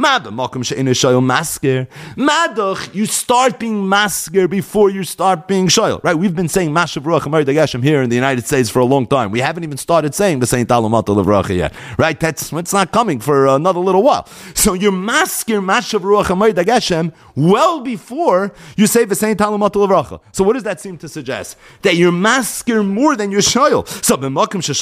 Madach, you start being masker before you start being shoyl. Right? We've been saying Mashav Ruach U'Meridag Hashem here in the United States for a long time. We haven't even started saying the Saint Talumat Levracha yet. Right? It's not coming for another little while. So you're masker Mashav Ruach U'Meridag Hashem well before you say the Saint Talumat Levracha. So what does that seem to suggest? That you're masker more than you're shoyl. So if Rabbi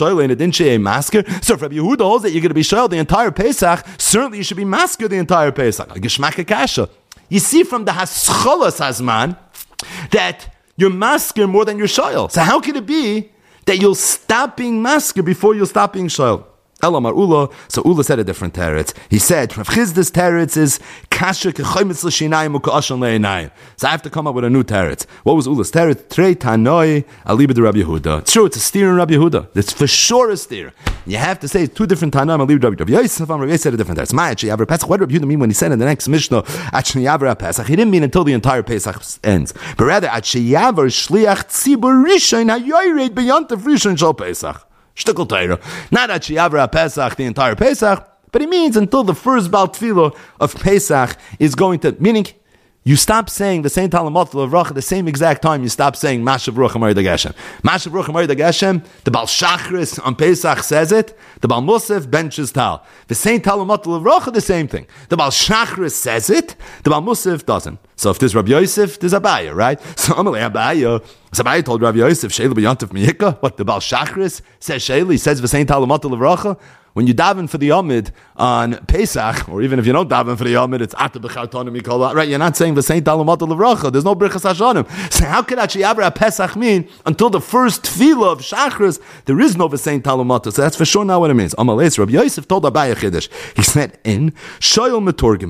Yehuda holds that you're going to be shoyl the entire Pesach, certainly you should be masker the entire Pesach. Geshmaka kasha. You see from the Hascholas Hazman that you're masker more than you're shoyl. So how can it be that you'll stop being masker before you'll stop being shoyl? Elamar Ula. So Ula said a different teretz. He said, Rav Chizda's teretz is kasha kechaymitz l'shinayim u'ka'ashan le'inayim. So I have to come up with a new teretz. What was Ula's teretz? Trei tanoi aliba de Rabbi Yehuda. It's true, it's a steer in Rabbi Yehuda. It's for sure a steer. You have to say two different tanoim aliba de Rabbi Yehuda. Yosef Rabbi Yosef said a different teretz. Ma'at sheyavra Pesach. What did Rabbi Yehuda mean when he said in the next Mishnah at sheyavra Pesach? He didn't mean until the entire Pesach ends, but rather at sheyavra shliach tzibur rishon hayoyred beyantav rishon shel Pesach. Shtickle Torah. Not at Sheyavra Pesach, the entire Pesach, but it means until the first Baal Tefillah of Pesach is going to, meaning you stop saying the same Talumat Levracha the same exact time you stop saying Mashav Ruach U'Meridag Hashem. Mashav Ruach U'Meridag Hashem, the Baal Shachris on Pesach says it, the Baal Musaf benches Tal. The same Talumat Levracha, the same thing. The Baal Shachris says it, the Baal Musaf doesn't. So if there's Rabbi Yosef, there's Abaya, right? So Amalei Abaya. So Abaya told Rabbi Yosef, Sheila b'yantav miyika. What, the Baal Shachris says Sheila, he says V'sein Talumat Levracha. When you daven for the Yomid on Pesach, or even if you don't daven for the Yomid, it's Ata b'chartonim yikola, right? You're not saying V'sein Talumat Levracha. There's no Birchas Hashanim. So how could Sheyavra Pesach mean until the first tefillah of Shachris, there is no V'sein Talumat? So that's for sure not what it means. Amalei, Rabbi Yosef told Abaya Chiddush. He said in Shoyel Metorgemin.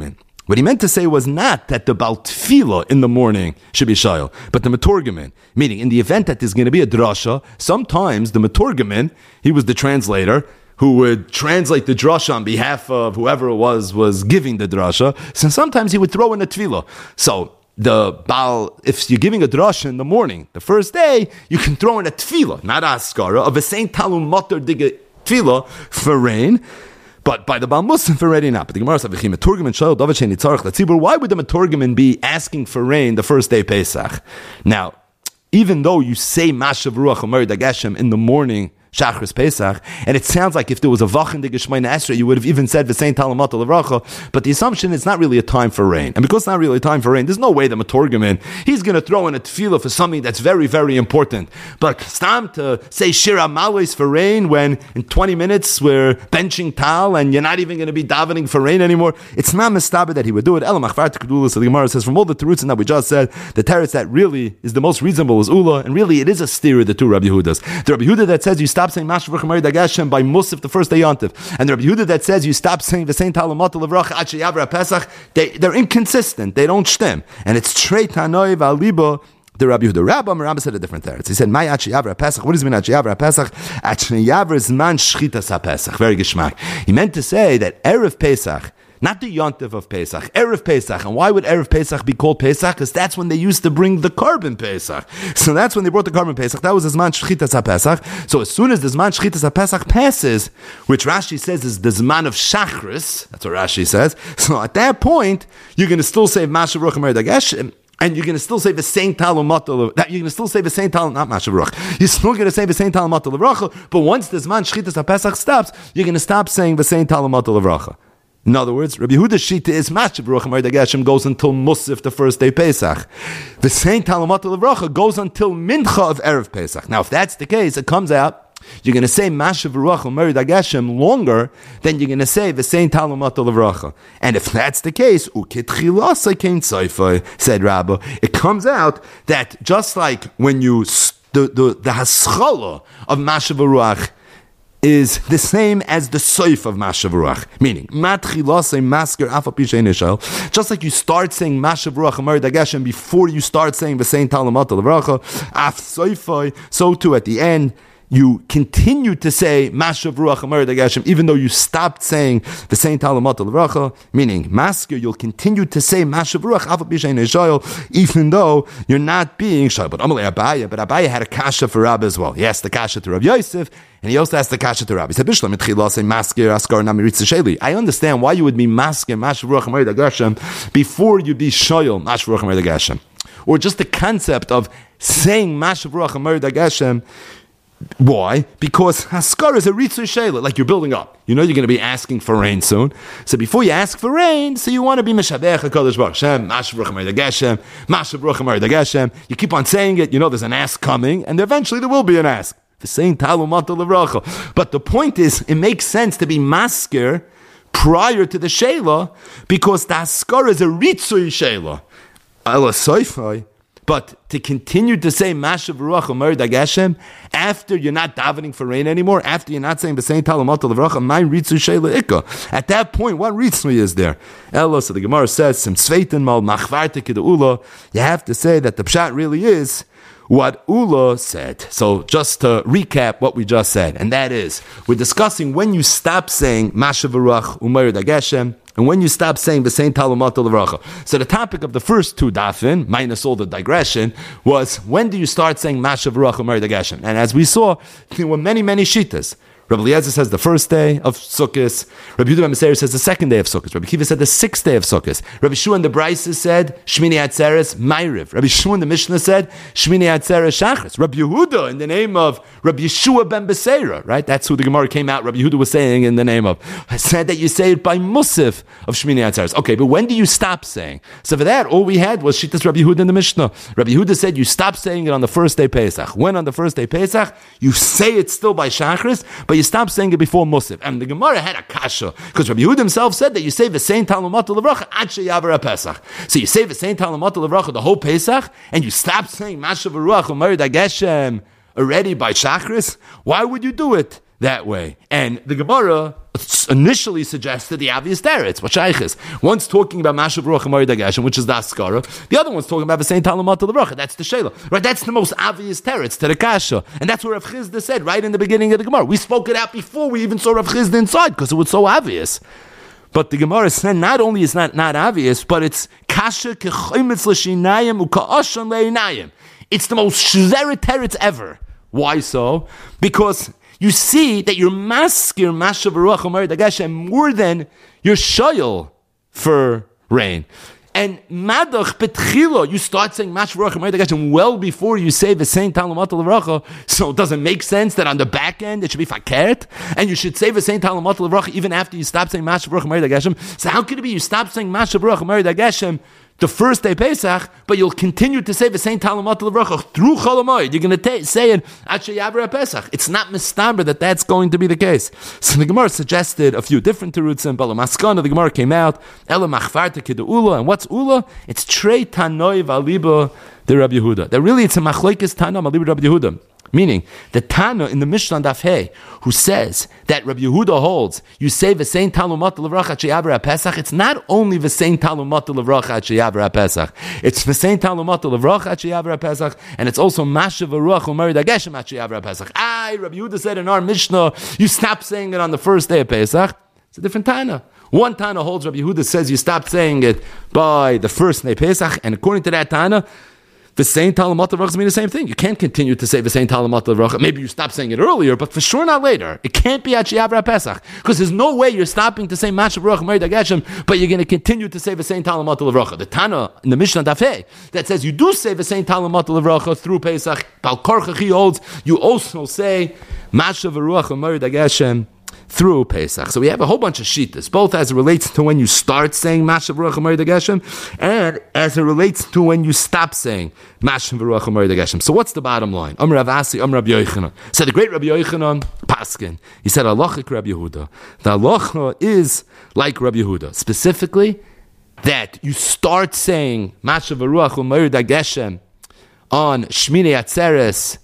What he meant to say was not that the Baal Tefillah in the morning should be shayil, but the Meturgemin. Meaning, in the event that there's going to be a drasha, sometimes the Meturgemin, he was the translator, who would translate the drasha on behalf of whoever it was giving the drasha. So sometimes he would throw in a tefillah. So the Baal, if you're giving a drasha in the morning, the first day, you can throw in a tefillah, not a askara, of a Saint Talmud Matar Diga tefillah for rain. But by the Baal Muslim for rain not. But the Gemara says, why would the Meturgemin be asking for rain the first day Pesach? Now, even though you say Mashav Ruach Omer Dageshem in the morning, Shachris Pesach, and it sounds like if there was a Vach in the Geshmeina Esrei, you would have even said V'sein Talamat Levracha, but the assumption is not really a time for rain. And because it's not really a time for rain, there's no way the Meturgemin, he's going to throw in a tefillah for something that's very, very important. But Stam to say Shira Malos for rain when in 20 minutes we're benching Tal and you're not even going to be davening for rain anymore, it's not mistaber that he would do it. Elam Achvar Tekudula, so the Gemara says, from all the terutzim that we just said, the teretz that really is the most reasonable is Ula, and really it is a steer of the two Rabbi Yehudas. The Rabbi Yehuda that says you stop saying Mashav Ruach Omer Dageshem by Musaf the first day Yontif, and the Rabbi Yehuda that says you stop saying the Saint Talamat Levracha Ad Sheyavra Pesach, they're inconsistent, they don't stem, and it's Trei Tanoi V'Aliba. The Rabbi Yehuda Rabbi said a different teretz. He said, "My Ad Sheyavra Pesach." What does it mean Ad Sheyavra Pesach? Ad Sheyavra is man shchitas haPesach. Very geschmack. He meant to say that erev Pesach, not the Yontif of Pesach, Erev Pesach. And why would Erev Pesach be called Pesach? Because that's when they used to bring the carbon Pesach. So that's when they brought the carbon Pesach. That was the Zman Shchitas HaPesach. So as soon as the Zman Shchitas HaPesach passes, which Rashi says is the Zman of Shachris, that's what Rashi says. So at that point, you're going to still say Mashav Ruach Omer Dageshem, and you're going to still say the Saint Talmud Matar. You're going to still say the Saint Talmud, not Mashav Ruach. You're still going to say the Saint Talmud Matar Levracha, but once the Zman Shchitas HaPesach stops, you're going to stop saying the Saint Talmud Matar Levracha. In other words, Rabbi Yehuda's shita is Mashav Ruach Omer Dageshem goes until Musaf the first day Pesach. The Saint Talmud Matar Levracha goes until Mincha of Erev Pesach. Now, if that's the case, it comes out you're going to say Mashav Ruach Omer Dageshem longer than you're going to say the Saint Talmud Matar Levracha. And if that's the case, Ukitchilasa Kein Tzayfai, said Rabbi, it comes out that just like when you the haschala of Mashav Ruach is the same as the soif of Mashav Ruach, meaning just like you start saying Mashav Ruach Omer Dageshem before you start saying the Saint Talmud Matar Levracha, af soifai, so too at the end you continue to say Mashav Ruach Omer Dageshem, even though you stopped saying the Saint Talmud Matar Levracha, meaning Masker, you'll continue to say Mashav Ruach Af B'Shein Shayil, even though you're not being Shayil. But Abaye had a kasha for Rabbi as well. He asked the kasha to Rabbi Yosef, and he also asked the kasha to Rabbi. He said, Bishlam Mitchila say Masker Askar Namiritz Shayli. I understand why you would be Masker Mashav Ruach Omer Dageshem before you be Shayil Mashav Ruach Omer Dageshem, or just the concept of saying Mashav Ruach Omer Dageshem. Why? Because Haskar is a Ritzu Shayla, like you're building up. You know you're going to be asking for rain soon. So before you ask for rain, so you want to be Meshabech HaKadosh Baruch Hashem, Mashav Ruach Omer Dageshem, Mashav Ruach Omer Dageshem. You keep on saying it, you know there's an ask coming, and eventually there will be an ask. The same Talmud Matar Levracha. But the point is, it makes sense to be masker prior to the Shayla, because the Haskar is a Ritzu Shayla. Ela Soifai. But to continue to say Mashav Ruach Omer Dageshem after you're not davening for rain anymore, after you're not saying the Saint Talmud Matar Levracha, mein Ritzu Shayla Ikka. At that point, what Ritzu is there? Ella, so the Gemara says, Sim Sveitin Mal Machvarte Kida Ula. You have to say that the pshat really is what Ula said. So just to recap what we just said, and that is, we're discussing when you stop saying Mashav Ruach Omer Dageshem, and when you stop saying the Saint Talmud Matar Levracha. So the topic of the first two dafin, minus all the digression, was when do you start saying Mashav Ruach Omer Dageshem? And as we saw, there were many shitas. Rabbi Eliezer says the first day of Sukkot. Rabbi Yehuda ben Meseir says the second day of Sukkot. Rabbi Kiva said the sixth day of Sukkot. Rabbi Shua and the Brisa said Shmini Atzeres Ma'ariv. Rabbi Shua and the Mishnah said Shmini Atzeres Shachris. Rabbi Yehuda in the name of Rabbi Yeshua ben Beseira, right? That's who the Gemara came out. Rabbi Yehuda was saying in the name of. I said that you say it by Musaf of Shmini Atzeres. Okay, but when do you stop saying? So for that, all we had was Shittas Rabbi Yehuda in the Mishnah. Rabbi Yehuda said you stop saying it on the first day Pesach. When on the first day Pesach, you say it still by Shachris, but you stop saying it before Musaf. And the Gemara had a kasha, because Rabbi Yehuda himself said that you say the Saint Talmud Matar Levracha ad sheyavra Pesach. So you say the Saint Talmud Matar Levracha the whole Pesach, and you stop saying Mashav Ruach Omer Dageshem already by Shachris. Why would you do it that way? And the Gemara initially suggested the obvious teretz. What shaykhis? One's talking about Mashav Ruach Amari Dageshem, which is the Askara. The other one's talking about the same Talamat of the Ruach. That's the Shayla. Right? That's the most obvious teretz to the Kasha. And that's what Rav Chizda said right in the beginning of the Gemara. We spoke it out before we even saw Rav Chizda inside because it was so obvious. But the Gemara said not only is not obvious, but it's Kasha Kechoimitz L'Shinayim U'Ka'ashan Le'inayim. It's the most shzeret teretz ever. Why so? Because you see that you're maskir Mashav Ruach Amari Dageshem more than your shoyel for rain. And Madach Petchilo, you start saying Mashav Ruach Amari Dageshem well before you say the same Talamat L'Vracha. So it doesn't make sense that on the back end it should be fakert, and you should say the same Talamat L'Vracha even after you stop saying Mashav Ruach Amari Dageshem. So how could it be you stop saying Mashav Ruach Amari Dageshem the first day Pesach, but you'll continue to say the same Talamat L'Vracha through Chol HaMoed? You're going to say it Ache Yavra Pesach. It's not mistaber that that's going to be the case. So the Gemara suggested a few different terutzim. Bala Maskana, the Gemara came out, Ela Machvarta Kida Ula, and what's Ula? It's Trei Tanoi Valiba the Rabbi Yehuda. That really it's a Machlekes Tana Maliba Rabbi Yehuda. Meaning, the Tana in the Mishnah Daf Hey, who says that Rabbi Yehuda holds, you say the same Talumat L'Vracha Sheyavra Pesach, it's not only the same Talumat L'Vracha Sheyavra Pesach, it's the same Talumat L'Vracha Sheyavra Pesach, and it's also Mashav Ruach Umari Dageshem Sheyavra Pesach. Rabbi Yehuda said in our Mishnah, you stop saying it on the first day of Pesach. It's a different Tana. One Tana holds, Rabbi Yehuda says you stop saying it by the first day of Pesach, and according to that Tana, the same Talamat L'Vracha mean the same thing. You can't continue to say the same Talamat L'Vracha. Maybe you stop saying it earlier, but for sure not later. It can't be at Sheyavra Pesach. Because there's no way you're stopping to say Mashav Ruach Amari Dageshem, but you're going to continue to say the same Talamat L'Vracha. The Tana in the Mishnah Daf Hey that says you do say the same Talamat L'Vracha through Pesach, Bal Korchach he holds, you also say Mashav Ruach Amari Dageshem through Pesach. So we have a whole bunch of shittas, both as it relates to when you start saying Mashav Ruach Amari Dageshem, and as it relates to when you stop saying Mashav Ruach Amari Dageshem. So what's the bottom line? Amar Rav Asi, Amar Rabbi Yochanan. So the great Rabbi Yochanan, Paskin, he said, Halachik Rabbi Yehuda. The halacha is like Rabbi Yehuda, specifically that you start saying Mashav Ruach Amari Dageshem on Shmini Atzeres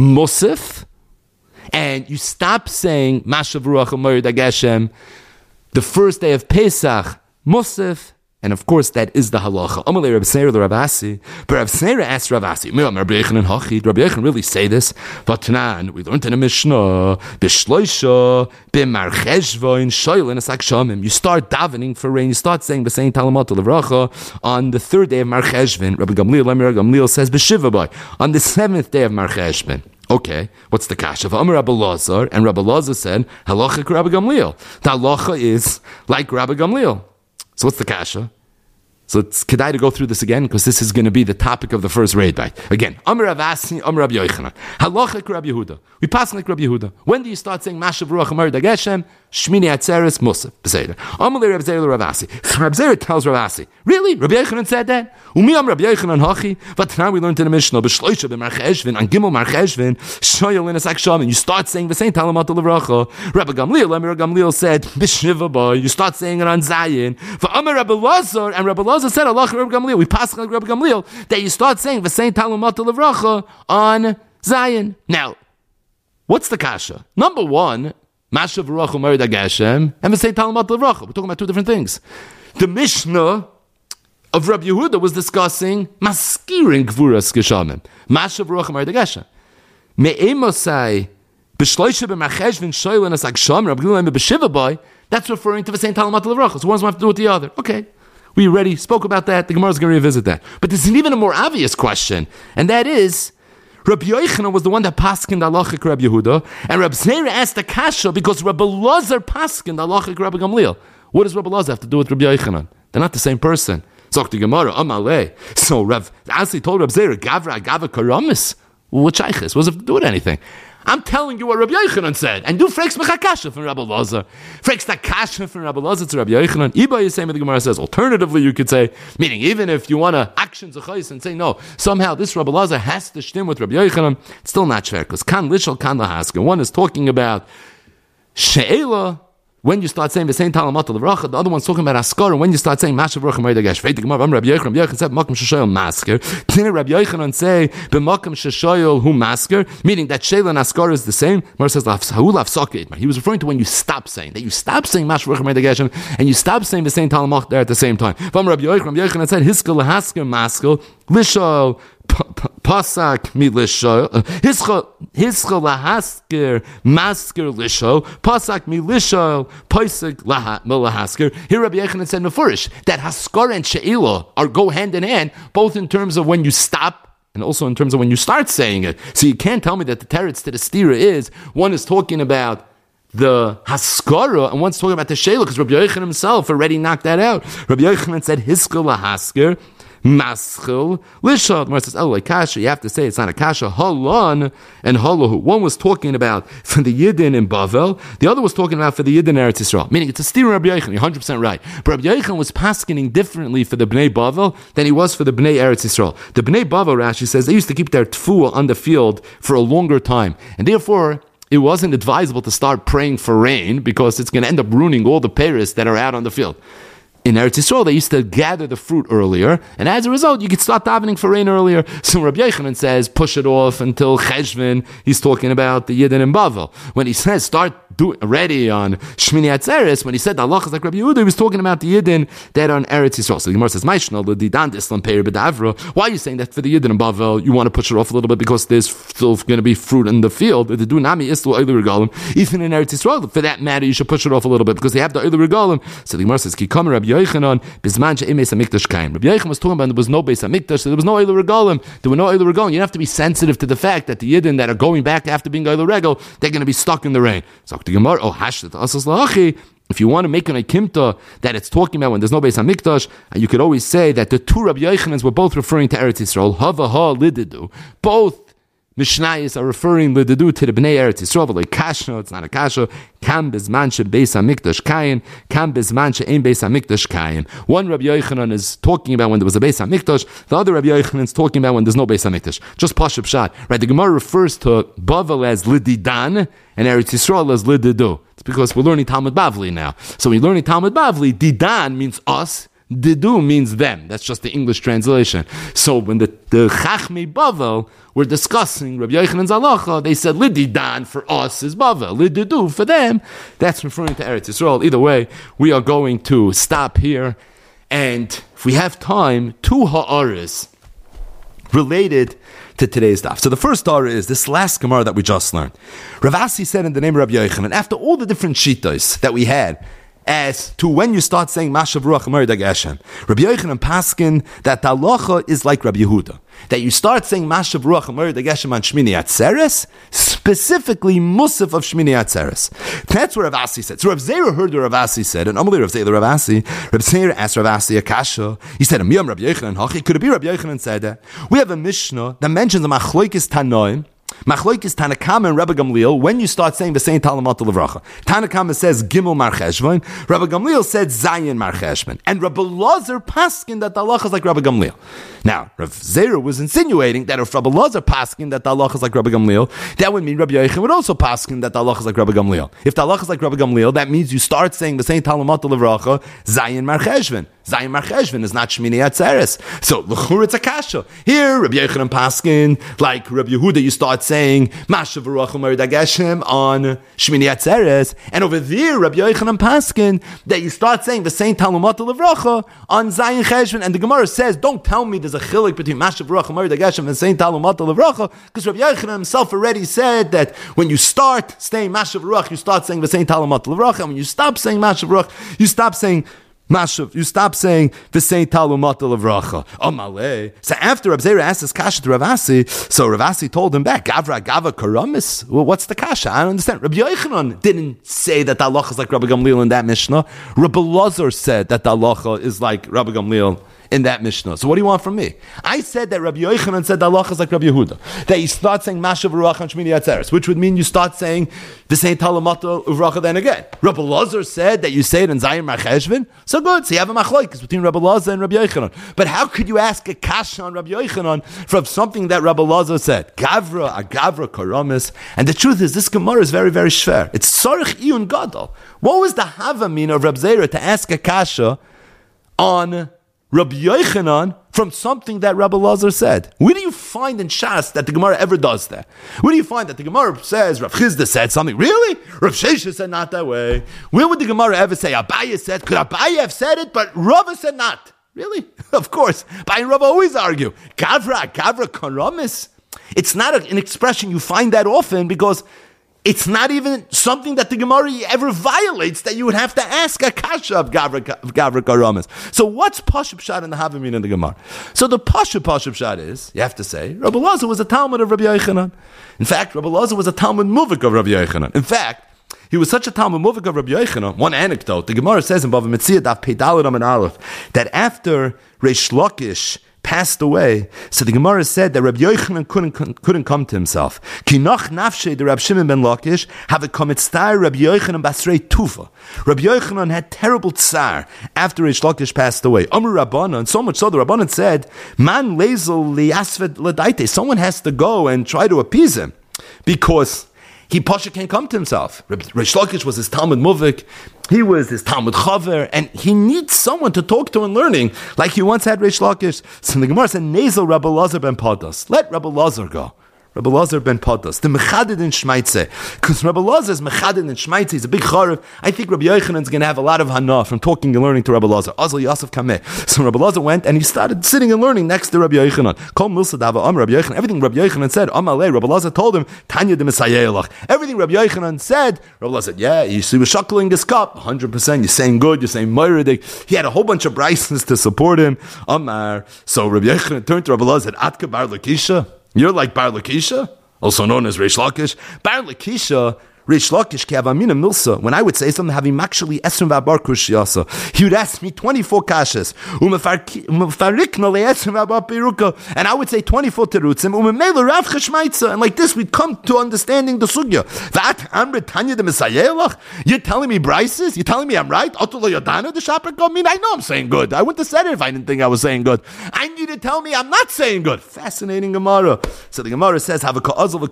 Musaf, and you stop saying Mashav Ruach Amari Dageshem the first day of Pesach Musaf, and of course that is the halacha. Amalei Rav Sneira Rav Asi, but Rav Sneira asked Rav Asi, Rabbi Yochanan really say this? But Tanan, we learned in the Mishnah, B'shloisha, B'mar Cheshva, in Shoyl, and Asak Shamim. You start davening for rain. You start saying the same Talamat L'Vracha on the third day of Mar Cheshvan. Rabbi Gamliel says B'shiva Boy on the seventh day of Mar Cheshvan. Okay, what's the kasha? Amar Rabbi Lazar, and Rabbi Lazar said, Halacha Rabbi Gamliel. The halacha is like Rabbi Gamliel. So what's the kasha? So it's kedai to go through this again, because this is going to be the topic of the first raid bite. Again, Amar Rav Asi, Amar Rabbi Yochanan. Halacha Rabbi Yehuda. We pass like Rabbi Yehuda. When do you start saying Mashav Ruach Amari Dageshem? Shmini Atzeres Musaf. Beseder. Amalei Rav Zera Rav Asi. Rav Zera tells Rav Asi, really? Rabbi Yochanan said that? Umi Am Rabbi Yochanan Hachi. But now we learned in the Mishnah, B'shloisha b'Mar Cheshvan, on Gimel Mar Cheshvan, Shoyel in Asak Shamim. You start saying the same Talamat L'Vracha. Rabbi Gamliel said, B'shniva Boy. You start saying it on Zayin. For Amar Rabbi Lazar, and Rabbi Lazar said, Allah Rabbi Gamliel. We pass like Rabbi Gamliel that you start saying the same Talamat L'Vracha on Zayin. Now, what's the kasha? Number one, Mashav Ruach Amari Dageshem, and the same Talamat L'Vracha. We're talking about two different things. The Mishnah of Rabbi Yehuda was discussing maskiring Gvuras Geshamim. Mashav Ruach Amari Dageshem. Me'emosai b'shloisha b'Mar Cheshvan shoyel and asak sham Rabbi Gamliel b'shiva boy. That's referring to the same Talamat L'Vracha. So one's going to have to do with the other. Okay. We already spoke about that. The Gemara is going to revisit that. But there's an even a more obvious question, and that is, Rabbi Yochanan was the one that paskined halachik Rabbi Yehuda, and Rabbi Zera asked the kasha because Rabbi Lazar paskined halachik Rabbi Gamliel. What does Rabbi Lazar have to do with Rabbi Yochanan? They're not the same person. So Gemara, Amalei. So Rav Asi told Rabbi Zera, Gavra Karamis. What shaykhis? What does it have to do with anything? I'm telling you what Rabbi Yochanan said. And do freaks mechakasha from Rabbi Lazar. Freaks the kasha from Rabbi Lazar to Rabbi Yochanan. Iba is saying what the Gemara says. Alternatively, you could say, meaning even if you want to action zechais and say, no, somehow this Rabbi Lazar has to shtim with Rabbi Yochanan, it's still not fair. Because kan lishal kan lahaska. One is talking about she'ela when you start saying the same Talamat Levracha, the other one's talking about Askar, and when you start saying Mashav Ruach Amar Dagesh, Veit Gemara, Rabbi Yochanan said Makom Sheshayel Masker. Didn't Rabbi Yochanan say B'Makom Sheshayel Hu Masker, meaning that Shayla and Askar is the same? Gemara says he was referring to when you stop saying that you stop saying Mashav Ruach Amar Dagesh and you stop saying the same Talamat there at the same time. Rabbi Yochanan said Hiskel Lahasker Masker Lishal Pasak mi lishol Hiskel Lahasker Masker Lishol Pasak mi lishol Pasak Lahasker. Here Rabbi Yochanan said Mefurish that Haskar and She'ilah are go hand in hand, both in terms of when you stop and also in terms of when you start saying it. So you can't tell me that the teretz to the stira is one is talking about the Haskara and one's talking about the She'ilah, because Rabbi Yochanan himself already knocked that out. Rabbi Yochanan said Hiskel Lahasker Maschil Lishad. Where it says, like kasha, you have to say it's not a kasha. Halon and Halahu. One was talking about for the Yidden in Bavel, the other was talking about for the Yidden in Eretz Yisrael. Meaning it's a steer Rabbi Yochanan, you're 100% right. But Rabbi Yochanan was paskening differently for the Bnei Bavel than he was for the Bnei Eretz Yisrael. The Bnei Bavel, Rashi says, they used to keep their tfuah on the field for a longer time, and therefore it wasn't advisable to start praying for rain because it's going to end up ruining all the peiros that are out on the field. In Eretz Yisrael, they used to gather the fruit earlier, and as a result, you could start davening for rain earlier. So Rabbi Yochanan says, push it off until Cheshvan. He's talking about the Yidden in Bavel. When he says, start already on Shmini Atzeres, when he said, Allah is like Rabbi Yehuda, he was talking about the Yidden that are on Eretz Yisrael. So the Gemara says, why are you saying that for the Yidden in Bavel, you want to push it off a little bit because there's still going to be fruit in the field? The Dunami is still Eilu Regalim. Even in Eretz Yisrael, for that matter, you should push it off a little bit because they have the Eilu Regalim. So the Gemara says, Rabbi Yochanan was talking about there was no Beis Hamikdash, so there was no Eilu Regalim. There were no Eilu Regalim. You have to be sensitive to the fact that the Yidden that are going back after being Eilu Regel, they're going to be stuck in the rain. So the Gemara, if you want to make an akimta that it's talking about when there's no Beis Hamikdash, you could always say that the two Rabbi Yochanans were both referring to Eretz Yisrael. Hava ha lididu. Both Mishnayos are referring lididu to the Bnei Eretz Yisrael. Like kasha, it's not a kasha. Kam bezman she Beis Hamikdash kayin. Kam bezman she ein Beis Hamikdash kayin. One Rabbi Yochanan is talking about when there was a Beis Hamikdash. The other Rabbi Yochanan is talking about when there's no Beis Hamikdash. Just pashut pshat. Right? The Gemara refers to Bavel as lididan and Eretz Yisrael as lididu. It's because we're learning Talmud Bavli now. So when you're learning Talmud Bavli, didan means us. Didu means them. That's just the English translation. So when the Chachmei Bavel were discussing Rabbi Yochanan's halacha, they said Lididan for us is Bavel, Lididu for them. That's referring to Eretz Yisrael. Either way, we are going to stop here, and if we have time, two ha'aris related to today's daf. So the first ha'ara is this last Gemara that we just learned. Rav Asi said in the name of Rabbi Yochanan, after all the different shitos that we had, as to when you start saying Mashav Ruach Amar Dageshem, Rabbi Yochanan paskin that the halacha is like Rabbi Yehuda, that you start saying Mashav Ruach Amar Dageshem on Shmini Atzeres, specifically Musaf of Shmini Atzeres. That's what Rav Asi said. So Rav Zera heard what Rav Asi said, and Amalei Rav Zera Rav Asi. Rav Zera asked Rav Asi a kasha. He said, "Amiyam Rabbi Yochanan hachi." Could it be Rabbi Yochanan said that? We have a Mishnah that mentions a Machloikis Tanoim. Machlokes Tanakama and Rebbe Gamliel, when you start saying the same Talamat Levracha. Tanakama says Gimel Mar Cheshvan, Rebbe Gamliel said Zayin Mar Cheshvan, and Rebbe Lazar paskin that the halacha is like Rebbe Gamliel. Now, Rav Zera was insinuating that if Rebbe Lazar paskin that the halacha is like Rebbe Gamliel, that would mean Rabbi Yochanan would also paskin that the halacha is like Rebbe Gamliel. If the halacha is like Rebbe Gamliel, that means you start saying the same Talamat Levracha, Zayin Mar Cheshvan. Zayin Mar Cheshvan is not Shmini Atzeres. So, l'chur it's a kasha. Here, Rabbi Yochanan paskin, like Rabbi Yehuda, you start saying Mashav Ruach Amar Dageshem on Shmini Atzeres, and over there, Rabbi Yochanan paskin, that you start saying the same Talmud Levracha on Zayin Cheshvan, and the Gemara says, don't tell me there's a chilik between Mashav Ruach Amar Dageshem and saying Talmud Levracha, because Rabbi Yochanan himself already said that when you start saying Mashav Ruach, you start saying the same Talmud Levracha, and when you stop saying Mashav Ruach, you stop saying Mashav, you stop saying the same Talmud Levracha. Malay. So after Rav Zera asked this kasha to Rav Asi, so Rav Asi told him back, Gavra Gava Karamis. Well, what's the kasha? I don't understand. Rabbi Yochanan didn't say that the halacha is like Rabbi Gamliel in that Mishnah. Rabbi Lazar said that the halacha is like Rabbi Gamliel in that Mishnah. So what do you want from me? I said that Rabbi Yochanan said the halacha is like Rabbi Yehuda. That you start saying Mashav Ruach and Shmini Atzeres, which would mean you start saying the same Talamata Uvracha then again. Rabbi Lazar said that you say it in Zayin Marcheshvin. So good. So you have a machlokes between Rabbi Lazar and Rabbi Yochanan. But how could you ask a kasha on Rabbi Yochanan from something that Rabbi Lazar said? Gavra, Agavra, Karamis. And the truth is, this Gemara is very, very schwer. It's Sorich Iyun Gadol. What was the Havamina of Rab Zera to ask a kasha on Rabbi Yochanan from something that Rabbi Lazar said? Where do you find in Shas that the Gemara ever does that? Where do you find that the Gemara says Rav Chizda said something? Really? Rav Shesha said not that way. Where would the Gemara ever say Abaye said? Could Abaye have said it, but Rava said not? Really? Of course. Abaye and Rava always argue. Gavra Karamis. It's not an expression you find that often because it's not even something that the Gemara ever violates that you would have to ask a kasha of Gavra Karamis. So what's Pashup Pshat in the Havamina in the Gemara? So the Pashup Pshat is, you have to say, Rabbi Lazar was a Talmud of Rabbi Yochanan. In fact, Rabbi Lazar was a Talmud Muvik of Rabbi Yochanan. In fact, he was such a Talmud Muvik of Rabbi Yochanan. One anecdote, the Gemara says in Bava Metzia Daf Pei Daled Amud Aleph that after Reish Lakish passed away, so the Gemara said that Rabbi Yochanan couldn't come to himself. Ki noch nafshe the Rabbi Shimon ben Lakish have it come star Rabbi Yochanan basrei tufa. Rabbi Yochanan had terrible tsar after Reish Lakish passed away. Amru Rabbanan, so much so the Rabbanan said, Man lezel liasved ledaite. Someone has to go and try to appease him because he Pasha can't come to himself. Reish Lakish was his Talmud Muvik, he was his Talmud Chaver, and he needs someone to talk to in learning, like he once had Reish Lakish. So the Gemara said, Nezel Rabbi Lazar ben Padas. Let Rabbi Lazar go. Rabbi Lazar ben Padas, the Mechadid in Shmaitze. Because Rabbi Lazar is Mechadid in Shmaitze, he's a big Charav. I think Rabbi Yochanan is going to have a lot of Hana from talking and learning to Rabbi Lazar. Azal Yosef Kameh. So Rabbi Lazar went and he started sitting and learning next to Rabbi Yochanan. Kol Milsa Dava Am Rabbi Yochanan. Everything Rabbi Yochanan said, Amalei, Rabbi Lazar told him, Tanya de Messiah. Everything Rabbi Yochanan said, Rabbi Lazar said, yeah, he was shuckling his cup, 100%. You're saying good, you're saying Moiridik. He had a whole bunch of brises to support him. Amar. So Rabbi Yochanan turned to Rabbi Lazar and said, Atka Bar Lakisha? You're like Bar Lakisha? Also known as Reish Lakish. Bar Lakisha, Reish Lakish, Ke'avamina Milsa. When I would say something, having actually Esrim Vabar Kushiyasa, he would ask me 24 kashas. And I would say 24 terutzim. And like this, we'd come to understanding the sugya. You're telling me brises? You're telling me I'm right? I know I'm saying good. I wouldn't have said it if I didn't think I was saying good. I need to tell me I'm not saying good. Fascinating Gemara. So the Gemara says, Rabbi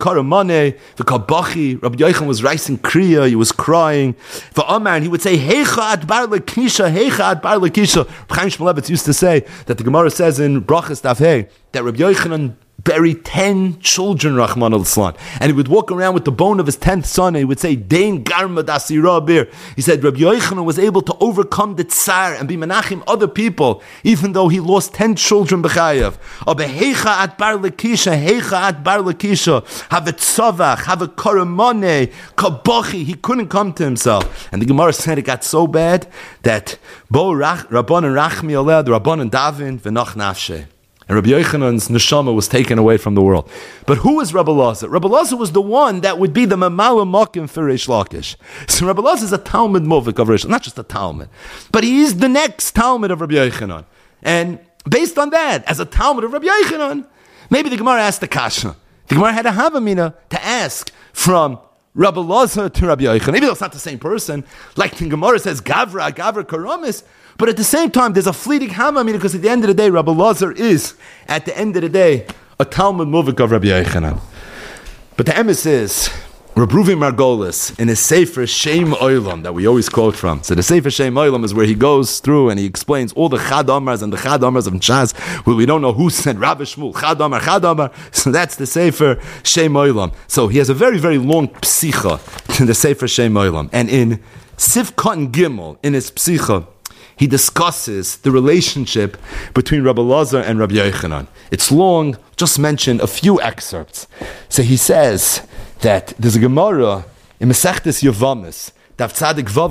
Yochanan was rising kriya, he was crying. For Amar, he would say, Heicha at bar lekisha, Heicha at bar lekisha. Chaim Shmulevitz used to say that the Gemara says in Brachas Daf Hey that Rabbi Yochanan buried 10 children, Rahman al-Islam. And he would walk around with the bone of his 10th son, and he would say, Dein garma dasira bir. He said, Rabbi Yochanan was able to overcome the tsar and be menachim other people, even though he lost 10 children b'chayav. Heicha at bar lekisha, Heicha at bar lekisha, have a tzavach, have a karamone, kabochi, he couldn't come to himself. And the Gemara said it got so bad that Bo Rabbanan Rachmi Aleh, the Rabbanan Davin, v'nach nafshe. And Rabbi Yochanan's neshama was taken away from the world. But who was Rabbi Lazar? Rabbi Lazar was the one that would be the Mamala Mokim for Reish Lakish. So Rabbi Lazar is a Talmud Movik of Reish, not just a Talmud, but he is the next Talmud of Rabbi Yochanan. And based on that, as a Talmud of Rabbi Yochanan, maybe the Gemara asked the Kasha. The Gemara had a Havamina to ask from Rabbi Lazar to Rabbi Yochanan. Maybe it's not the same person. Like the Gemara says, Gavra Karamis. But at the same time, there's a fleeting Havamina because at the end of the day, Rabbi Lazar is, at the end of the day, a Talmud Muvik of Rabbi Yochanan. But the emes is, Reb Ruvi Margolis, in his Sefer Shem Olam, that we always quote from. So the Sefer Shem Olam is where he goes through and he explains all the Chad Amars and the Chad Amars of Nchaz, where we don't know who said Rabbi Shmuel, Chad Amar. So that's the Sefer Shem Olam. So he has a very, very long psicha in the Sefer Shem Olam. And in Sivkot Gimel, in his psicha, he discusses the relationship between Rabbi Lazar and Rabbi Yochanan. It's long, just mention a few excerpts. So he says that there's a Gemara in Masechtes Yavamis, Daf Tzadik Vav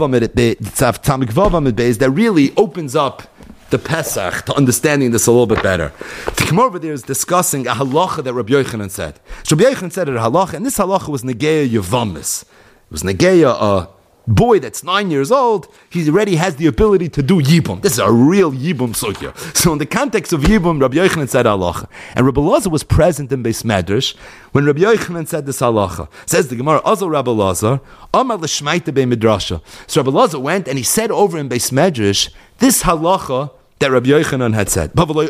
Amid Beis, that really opens up the Pesach to understanding this a little bit better. The Gemara over there is discussing a halacha that Rabbi Yochanan said. So Rabbi Yochanan said a halacha, and this halacha was Negeya Yavamis. It was Negeya boy that's 9 years old, he already has the ability to do Yibum. This is a real Yibum Sugya. So in the context of Yibum, Rabbi Yochanan said halacha. And Rabbi Elazar was present in Beis Medrash when Rabbi Yochanan said this halacha. Says the Gemara, Azal Rabbi Elazar, Amar l'shmaita bei midrasha. So Rabbi Elazar went and he said over in Beis Medrash, this halacha that Rabbi Yochanan had said. But when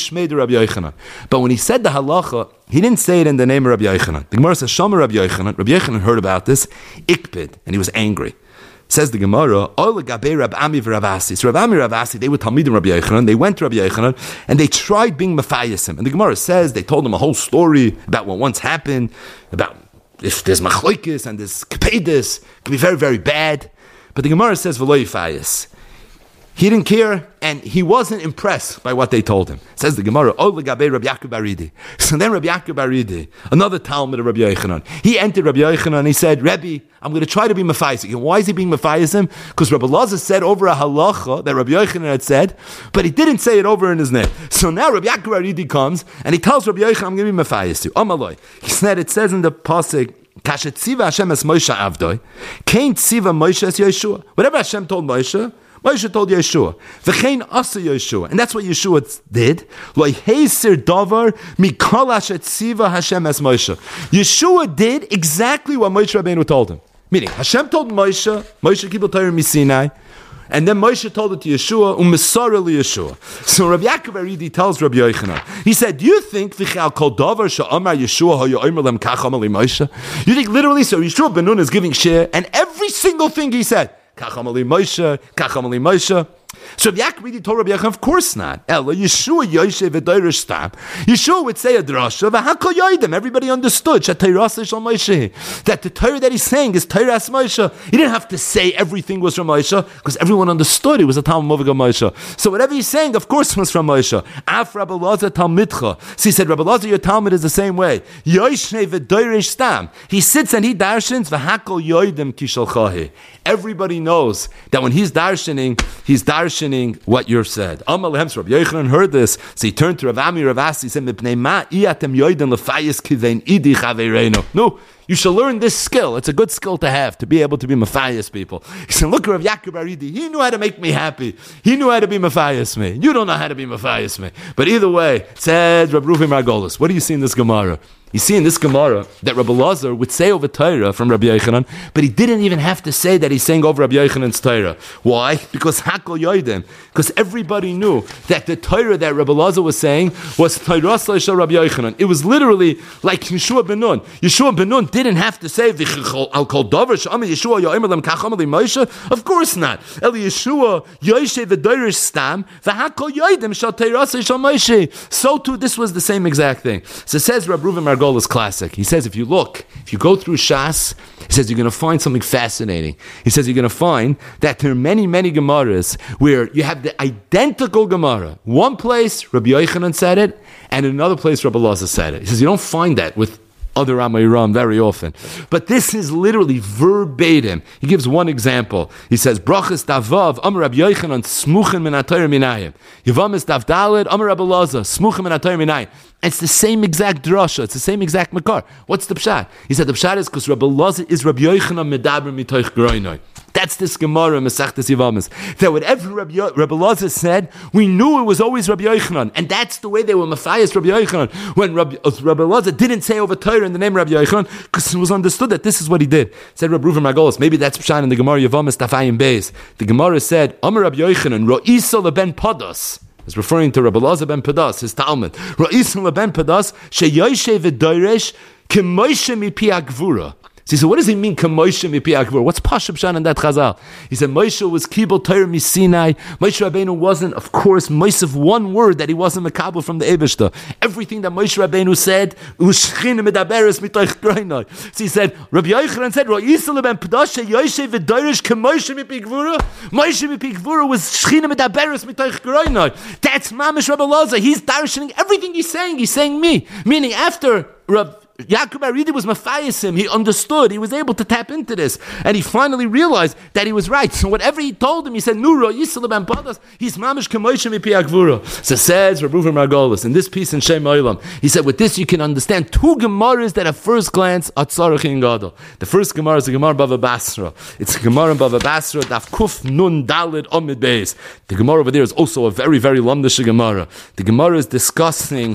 he said the halacha, he didn't say it in the name of Rabbi Yochanan. The Gemara says, Shama Rabbi Yochanan. Rabbi Yochanan heard about this, ikpid, and he was angry. Says the Gemara, Ola Gabe Rab Ami v'Ravasi. So Rab Ami and Ravasi, they were Talmidim Rabbi Yochanan. They went to Rabbi Yochanan and they tried being Mephayasim. And the Gemara says they told him a whole story about what once happened, about if there's machlokes and there's kepedis, it can be very, very bad. But the Gemara says v'lo yifayis. He didn't care, and he wasn't impressed by what they told him. Says the Gemara, Oh, legabe Rabbi Yaakov Baridi. So then Rabbi Yaakov Baridi, another Talmud of Rabbi Yochanan, he entered Rabbi Yochanan and he said, Rebbe, I'm going to try to be Mephayasim. Why is he being Mephayasim? Because Rabbi Elazar said over a halacha that Rabbi Yochanan had said, but he didn't say it over in his name. So now Rabbi Yaakov Baridi comes, and he tells Rabbi Yochanan, I'm going to be Mephayasim. Amaloi. He said, it says in the pasuk, Kashet tziva Hashem es Moshe avdoi, kein tziva Moshe es Yeshua. Whatever Hashem told Moshe told Yeshua. V'chein asa Yeshua. And that's what Yeshua did. Lo heisir davar mikol asher tziva Hashem es Moshe. Yeshua did exactly what Moshe Rabbeinu told him. Meaning, Hashem told Moshe kibul Torah misinai, and then Moshe told it to Yeshua, u'mesara li Yeshua. So Rabbi Yaakov Aridi tells Rabbi Yochanan, he said, do you think v'chal kol davar she'amar Yeshua ha'yo omer lem kach amar li Moshe? You think literally, so Yeshua ben Nun is giving shir, and every single thing he said, Kachamali Moshe. So Rabbi Yaakov really told Rabbi Yochanan, of course not. Ella Yeshua Yoshe v'Doirish Stam. Yeshua would say a drasha v'Hakol Yoidim. Everybody understood that the Torah that he's saying is Torah's Moshe. He didn't have to say everything was from Moshe because everyone understood it was a Talmud of Moshe. So whatever he's saying, of course, was from Moshe. Af Rabbi Elazar Talmidcha. So he said, Rabbi Elazar, your Talmud is the same way. Yoshe v'Doirish Stam. He sits and he darshans v'Hakol Yoidim kishalchahi. Everybody knows that when he's darshaning what you're said. Amal Rabbi Yochanan heard this, so he turned to Rav Ami Ravasi, he said, no, you shall learn this skill. It's a good skill to have, to be able to be Mephias people. He said, look at Rav Yaakov Aridi. He knew how to make me happy. He knew how to be Mephias me. You don't know how to be Mephias me. But either way, said Rabbi Reuven Margolis, what do you see in this Gemara? You see in this Gemara that Rabbi Elazar would say over Torah from Rabbi Yochanan, but he didn't even have to say that he's saying over Rabbi Yochanan's Torah. Why? Because Hakol Yoidim. Because everybody knew that the Torah that Rabbi Elazar was saying was Torah Shel Rabbi Yochanan. It was literally like Yeshua ben Nun. Yeshua ben Nun didn't have to say Al Kol Davar Sh'amar Yeshua Yo'emer Lem Kach Amar Li Moshe. Of course not. El Yeshua Yoshe v'Doirish Stam v'Hakol Yoidim Shel Torah Shel Moshe. So too, this was the same exact thing. So it says Rabbi Reuven Margolis classic. He says if you go through Shas, he says you're going to find something fascinating. He says you're going to find that there are many, many Gemaras where you have the identical Gemara. One place Rabbi Yochanan said it, and in another place Rabbi Elazar said it. He says you don't find that with other Amayram very often. But this is literally verbatim. He gives one example. He says, Brachas Davav, Amar Rabbi Yochanan, Smuchen min HaTorah minayim. Yevamis Dav Daled, Amar Rabbi Elazar, Smuchen min HaTorah minayim. It's the same exact drasha. It's the same exact makar. What's the pshat? He said the pshat is because Rabbi Elazar is Rabbi Yochanan medaber mitoich groinoi. That's this Gemara Masechtas Yevamis. That whatever Rabbi Elazar said, we knew it was always Rabbi Yochanan, and that's the way they were Matthias Rabbi Yochanan. When Rabbi Elazar didn't say over Torah in the name of Rabbi Yochanan, because it was understood that this is what he did. Said Rabbi Reuven Margolis. Maybe that's pshat in the Gemara Yevamis Tafayim Beis. The Gemara said, Amar Rabbi Yochanan Ro'isa leben Padas. It's referring to Rabbi Elazar ben Padas, his Talmud. Ro'isa leben Padas sheyoshe v'doresh k'moshe mipi agvura. So he said, what does he mean, Moshe mipi akvur? What's Pashup Shan in that Chazal? He said, Moshe was Kibul Torah Misinai. Moshe Rabbeinu wasn't, of course, Moshe of one word that he wasn't Mekabel from the Eibishter. Everything that Moshe Rabbeinu said, Ushchine medaberes mitoich groinoi. So he said, Rabbi Yochanan said, Ro'isel ben Padashe Yoshe v'doirish Moshe mipi akvura. Moshe mipi akvura was Shchine medaberes mitoich groinoi. That's Mamish Rabbi Elazar. He's darshaning everything he's saying me. Meaning after Yaakov Aridi was mafayisim. He understood. He was able to tap into this. And he finally realized that he was right. So whatever he told him, he said, Nuro, Yisrael ben Padas, he's mamish kamoishem ipi agvura. So says Rabbi Reuven Margolis, in this piece in Shem Olam, he said, with this you can understand two Gemaras that at first glance are tzarech in Gadol. The first Gemara is the Gemara Bava Basra. It's a Gemara Bava Basra, Daf Kuf Nun Dalid Omid Beis. The Gemara over there is also a very, very lamdish Gemara. The Gemara is discussing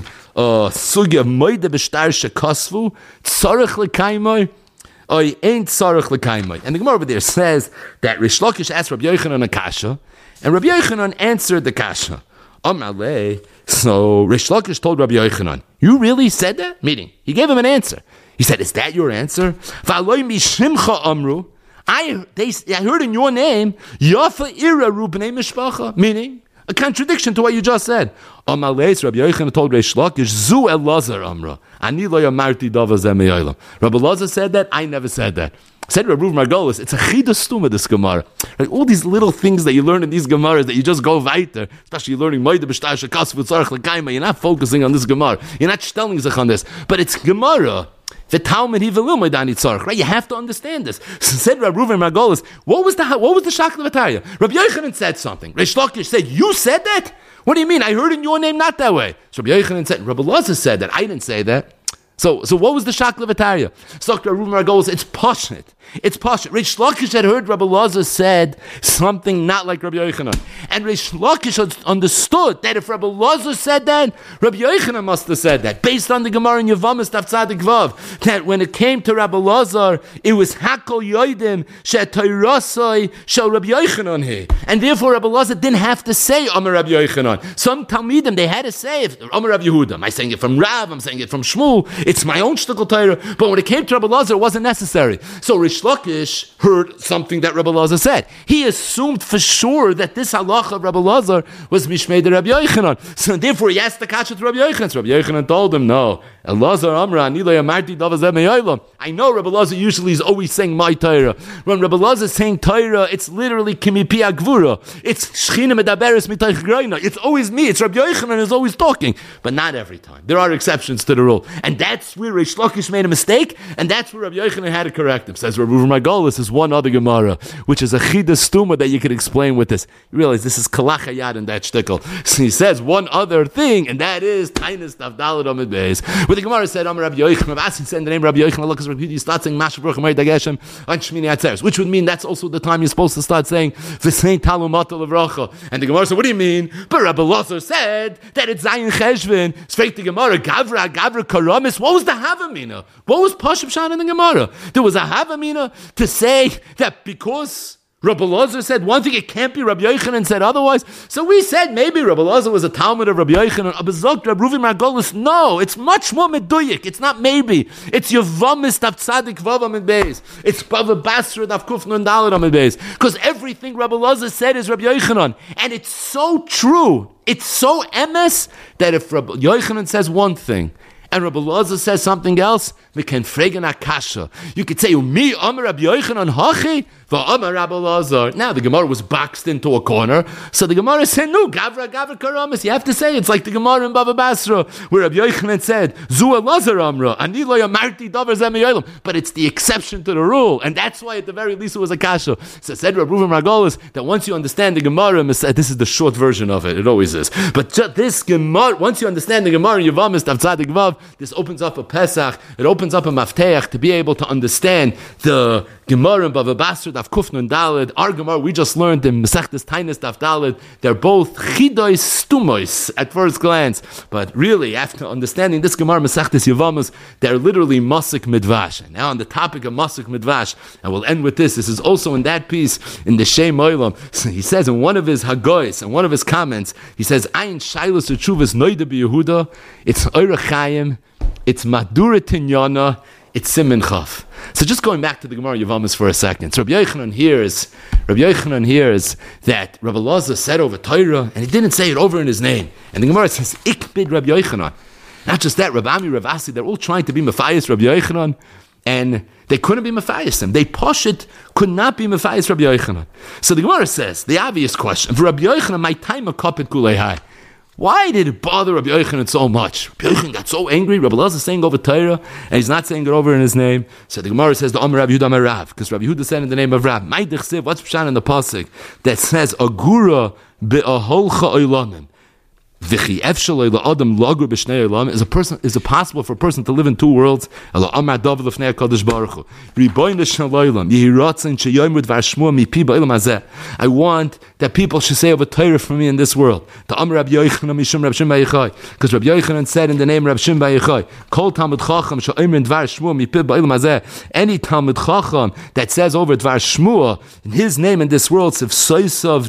sugya moide b'shtar shekasvu tzarech l'kaimoi or ain't tzarech l'kaimoi. And the Gemara over there says that Rish Lakish asked Rabbi Yochanan a kasha, and Rabbi Yochanan answered the kasha. Amalei. So Rish Lakish told Rabbi Yochanan, "You really said that?" Meaning, he gave him an answer. He said, "Is that your answer?" V'aloi mishimcha amru. I heard in your name, Yafa ira rubnei mishpacha. Meaning, a contradiction to what you just said. Amalei, Rabbi Yochanan told Rish Lakish, Zu Elazar amra. Ani lo yamarti dava zeh me'olam. Rabbi Elazar said that. I never said that. Said Rabbi Reuven Margolis, it's a chidus stuma, this Gemara. Right? All these little things that you learn in these Gemaras that you just go weiter, especially learning Moide B'shtar Shekasv Tzarech L'Kaima, you're not focusing on this Gemara. You're not stelling sich on this. But it's Gemara. The Talmud Hivelil Moidani Tzarech, right? You have to understand this. So said Rabbi Reuven Margolis, what was the Shakla V'Tarya? Rabbi Yochanan said something. Rish Lakish said, you said that? What do you mean? I heard in your name not that way. So Rabbi Yochanan said, Rabbi Elazar said that. I didn't say that. So what was the Shakla V'Tarya? So Rabbi Reuven Margolis, it's Pashit. It's Pashit. Rish Lakish had heard Rabbi Elazar said something not like Rabbi Yochanan. And Rish Lakish understood that if Rabbi Elazar said that, Rabbi Yochanan must have said that. Based on the Gemara in Yevamos Daf Tzadik Vav, that when it came to Rabbi Elazar, it was Hakol Yoidim She'Toirasai Shel Rabbi Yochanan he. And therefore Rabbi Elazar didn't have to say Amar Rabbi Yochanan. Some Talmidim, they had to say Amar Rabbi Yehuda. Am I saying it from Rav? I'm saying it from Shmuel. It's my own shtickle Torah. But when it came to Rabbi Elazar, it wasn't necessary. So Rish Lakish heard something that Rabbi Elazar said. He assumed for sure that this halacha of Rabbi Elazar was Mishmei de Rabbi Yochanan. So therefore he asked the kasha to Rabbi Yochanan. So Rabbi Yochanan told him, no. Elazar Amra, Anilay Amarti Davazeh Me'olam. I know Rabbi Elazar usually is always saying my Torah. When Rabbi Elazar is saying Torah, it's literally Kimipi Agvura. It's Shechina Medaberes Mitoich Groina. It's always me. It's Rabbi Yochanan who's always talking. But not every time. There are exceptions to the rule. And that's where Rish Lakish made a mistake, and that's where Rabbi Yochanan had to correct him. Says Rabbi Reuven Margolis is one other Gemara, which is a Chida Stuma that you could explain with this. You realize this is Kalach Hayad in that shtickle. So he says one other thing, and that is Tainus Daf Daled Amid Beis. Where the Gemara said, Rabbi Yochanan, Asin said in the name of Rabbi Yochanan, look, you start saying Masha Baruch Amay Dageshem on Shmini Atzeres, which would mean that's also the time you're supposed to start saying V'sein Talumata Levracha. And the Gemara said, what do you mean? But Rabbi Elazar said that it's Zayin Cheshvin. Straight the Gemara, Gavra Karamis. What was the Havamina? What was Pashim Shan in the Gemara? There was a Havamina to say that because Rabbi Elazar said one thing, it can't be Rabbi Yochanan said otherwise. So we said maybe Rabbi Elazar was a Talmud of Rabbi Yochanan. Abazok Rabbi Reuven Margolis. No, it's much more meduyik. It's not maybe. It's Yevamis Daf Tzadik Vav Amid Beis. It's Bava Basra Daf Kuf Nun Daled Amid Beis. Because everything Rabbi Elazar said is Rabbi Yochanan, and it's so true. It's so emes that if Rabbi Yochanan says one thing and Rabbi Elazar says something else, we can fragen akasha. You could say, "Me Amar Rabbi Yochanan hachi v'Amar Rabbi Elazar." Now the Gemara was boxed into a corner, so the Gemara said, "No, Gavra Karamis." You have to say it's like the Gemara in Bava Basra, where Rabbi Yochanan said, "Zu Elazar Amra Ani lo yamarti davar zeh me'olam." But it's the exception to the rule, and that's why at the very least it was a kasha. So said Rabbi Reuven Margolis that once you understand the Gemara, this is the short version of it. It always is. But just this Gemara, once you understand the Gemara, Yevamis Daf Tzadik Vav, this opens up a Pesach. It opens up a mafteach to be able to understand the Gemara and Bava Basra Daf Kuf Nun Daled. Our Gemara we just learned in Masechtas Tainus Daf Daled. They're both chidois stumois at first glance, but really after understanding this Gemara Masechtas Yevamis, they're literally Masik Midvash. And now on the topic of Masik Midvash, and we'll end with this. This is also in that piece in the Shem Olam. So he says in one of his Hagois, in one of his comments, he says, "Ayin Shailos Uchuvas Noida B'Yehuda." It's Oirach Chaim. It's Madura Tinyana, it's Simin Chaf. So just going back to the Gemara Yevamis for a second. So Rabbi Yochanan hears that Rabbi Elazar said over Torah, and he didn't say it over in his name. And the Gemara says, Ikbid Rabbi Yochanan. Not just that, Rabbi Ami, Rabbi Asi, they're all trying to be Matthias Rabbi Yochanan, and they couldn't be Matthias him. They Pashit could not be Matthias Rabbi Yochanan. So the Gemara says, the obvious question, for Rabbi Yochanan, my time a kapit kulei hai. Why did it bother Rabbi Yochanan so much? Rabbi Yochanan got so angry. Rabbi Elazar is saying over Torah, and he's not saying it over in his name. So the Gemara says, the Amar Rabbi Yehuda Amar Rav, because Rabbi Yehuda said in the name of Rav. What's Pshan in the pasuk that says, Agura be'aholcha oilamim? Is it possible for a person to live in two worlds? I want that people should say over Torah for me in this world. Because Rabbi Yochanan said in the name of Rabbi Shimon Bar Yochai, any Talmud Chacham that says over Dvar Shmuah, in his name in this world, and Sifsoisav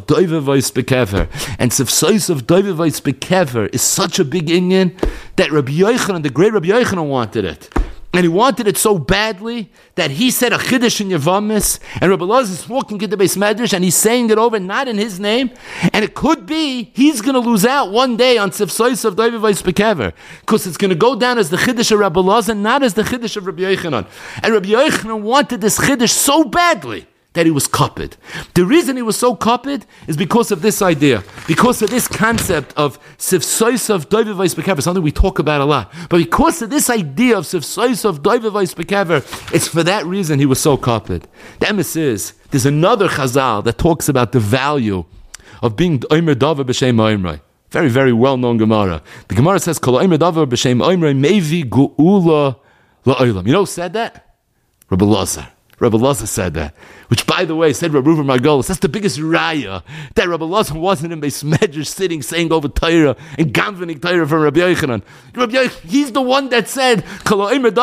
Doivevais Kever is such a big inyan that Rabbi Yochanan, the great Rabbi Yochanan, wanted it. And he wanted it so badly that he said a chiddush in Yavamis, and Rabbi Elazar is walking into the Beis Medrash, and he's saying it over, not in his name. And it could be he's going to lose out one day on Sifsois of Doivevais Bekever, because it's going to go down as the chiddush of Rabbi Elazar, not as the chiddush of Rabbi Yochanan. And Rabbi Yochanan wanted this chiddush so badly that he was kapid. The reason he was so kapid is because of this idea, because of this concept of sifsoisav doivevais bekever, something we talk about a lot. But because of this idea of sifsoisav doivevais bekever, it's for that reason he was so kapid. The emes is, there's another chazal that talks about the value of being omer davar b'shem oimrei. Very, very well-known Gemara. The Gemara says, Kol omer davar b'shem oimrei mevi gu'ula la'olam. You know who said that? Rabbi Elazar. Rabbi Elazar said that, which, by the way, said Rabbi Reuven Margolis, that's the biggest raya, that Rabbi Elazar wasn't in Beis Medrash sitting, saying over Torah, and gamvening Torah from Rabbi Yochanan. He's the one that said, so it's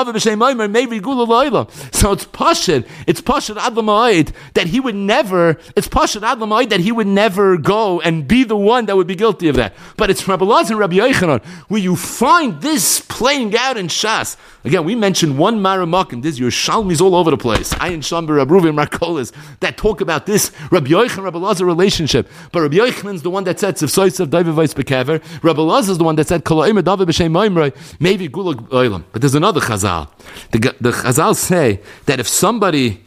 Pashad Ad L'Ma'id that he would never, that he would never go and be the one that would be guilty of that. But it's Rabbi Elazar and Rabbi Yochanan, where you find this playing out in Shas. Again, we mentioned one Maramakim, this Yerushalmis all over the place. Ayin Shamber, Rabbi Reuven Markolis, that talk about this Rabbi Yochanan, Rabbi Elazar relationship. But Rabbi Yochanan's the one that said, Sifsoisav Doivevais Bekever. Rabbi Elazar's the one that said, Kol Omer Davar B'Shem Oimrei, maybe Gula Oilam. But there's another Chazal. The Chazal say that if somebody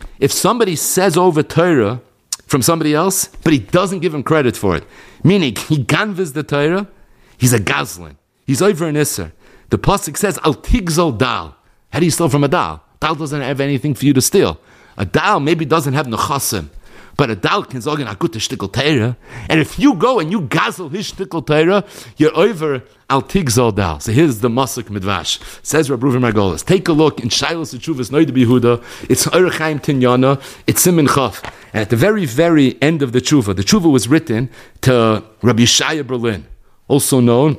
says over Torah from somebody else, but he doesn't give him credit for it, meaning he ganvas the Torah, he's a gazlin. He's over an Isser. The pasuk says, Al tigzol dal. How do you steal from a dal? Dal doesn't have anything for you to steal. A dal maybe doesn't have nechasim, but a dal can zog in a good shtickle Torah. And if you go and you gazel his shtickle Torah, you're over al tigzol dal. So here's the masuk midvash. Says Rabbi Reuven Margolis. Take a look in Shilas Teshuvas Noida B'Yehuda. It's Orach Chaim Tinyana. It's Simin Chaf. And at the very, very end of the tshuva was written to Rabbi Yeshaya Berlin, also known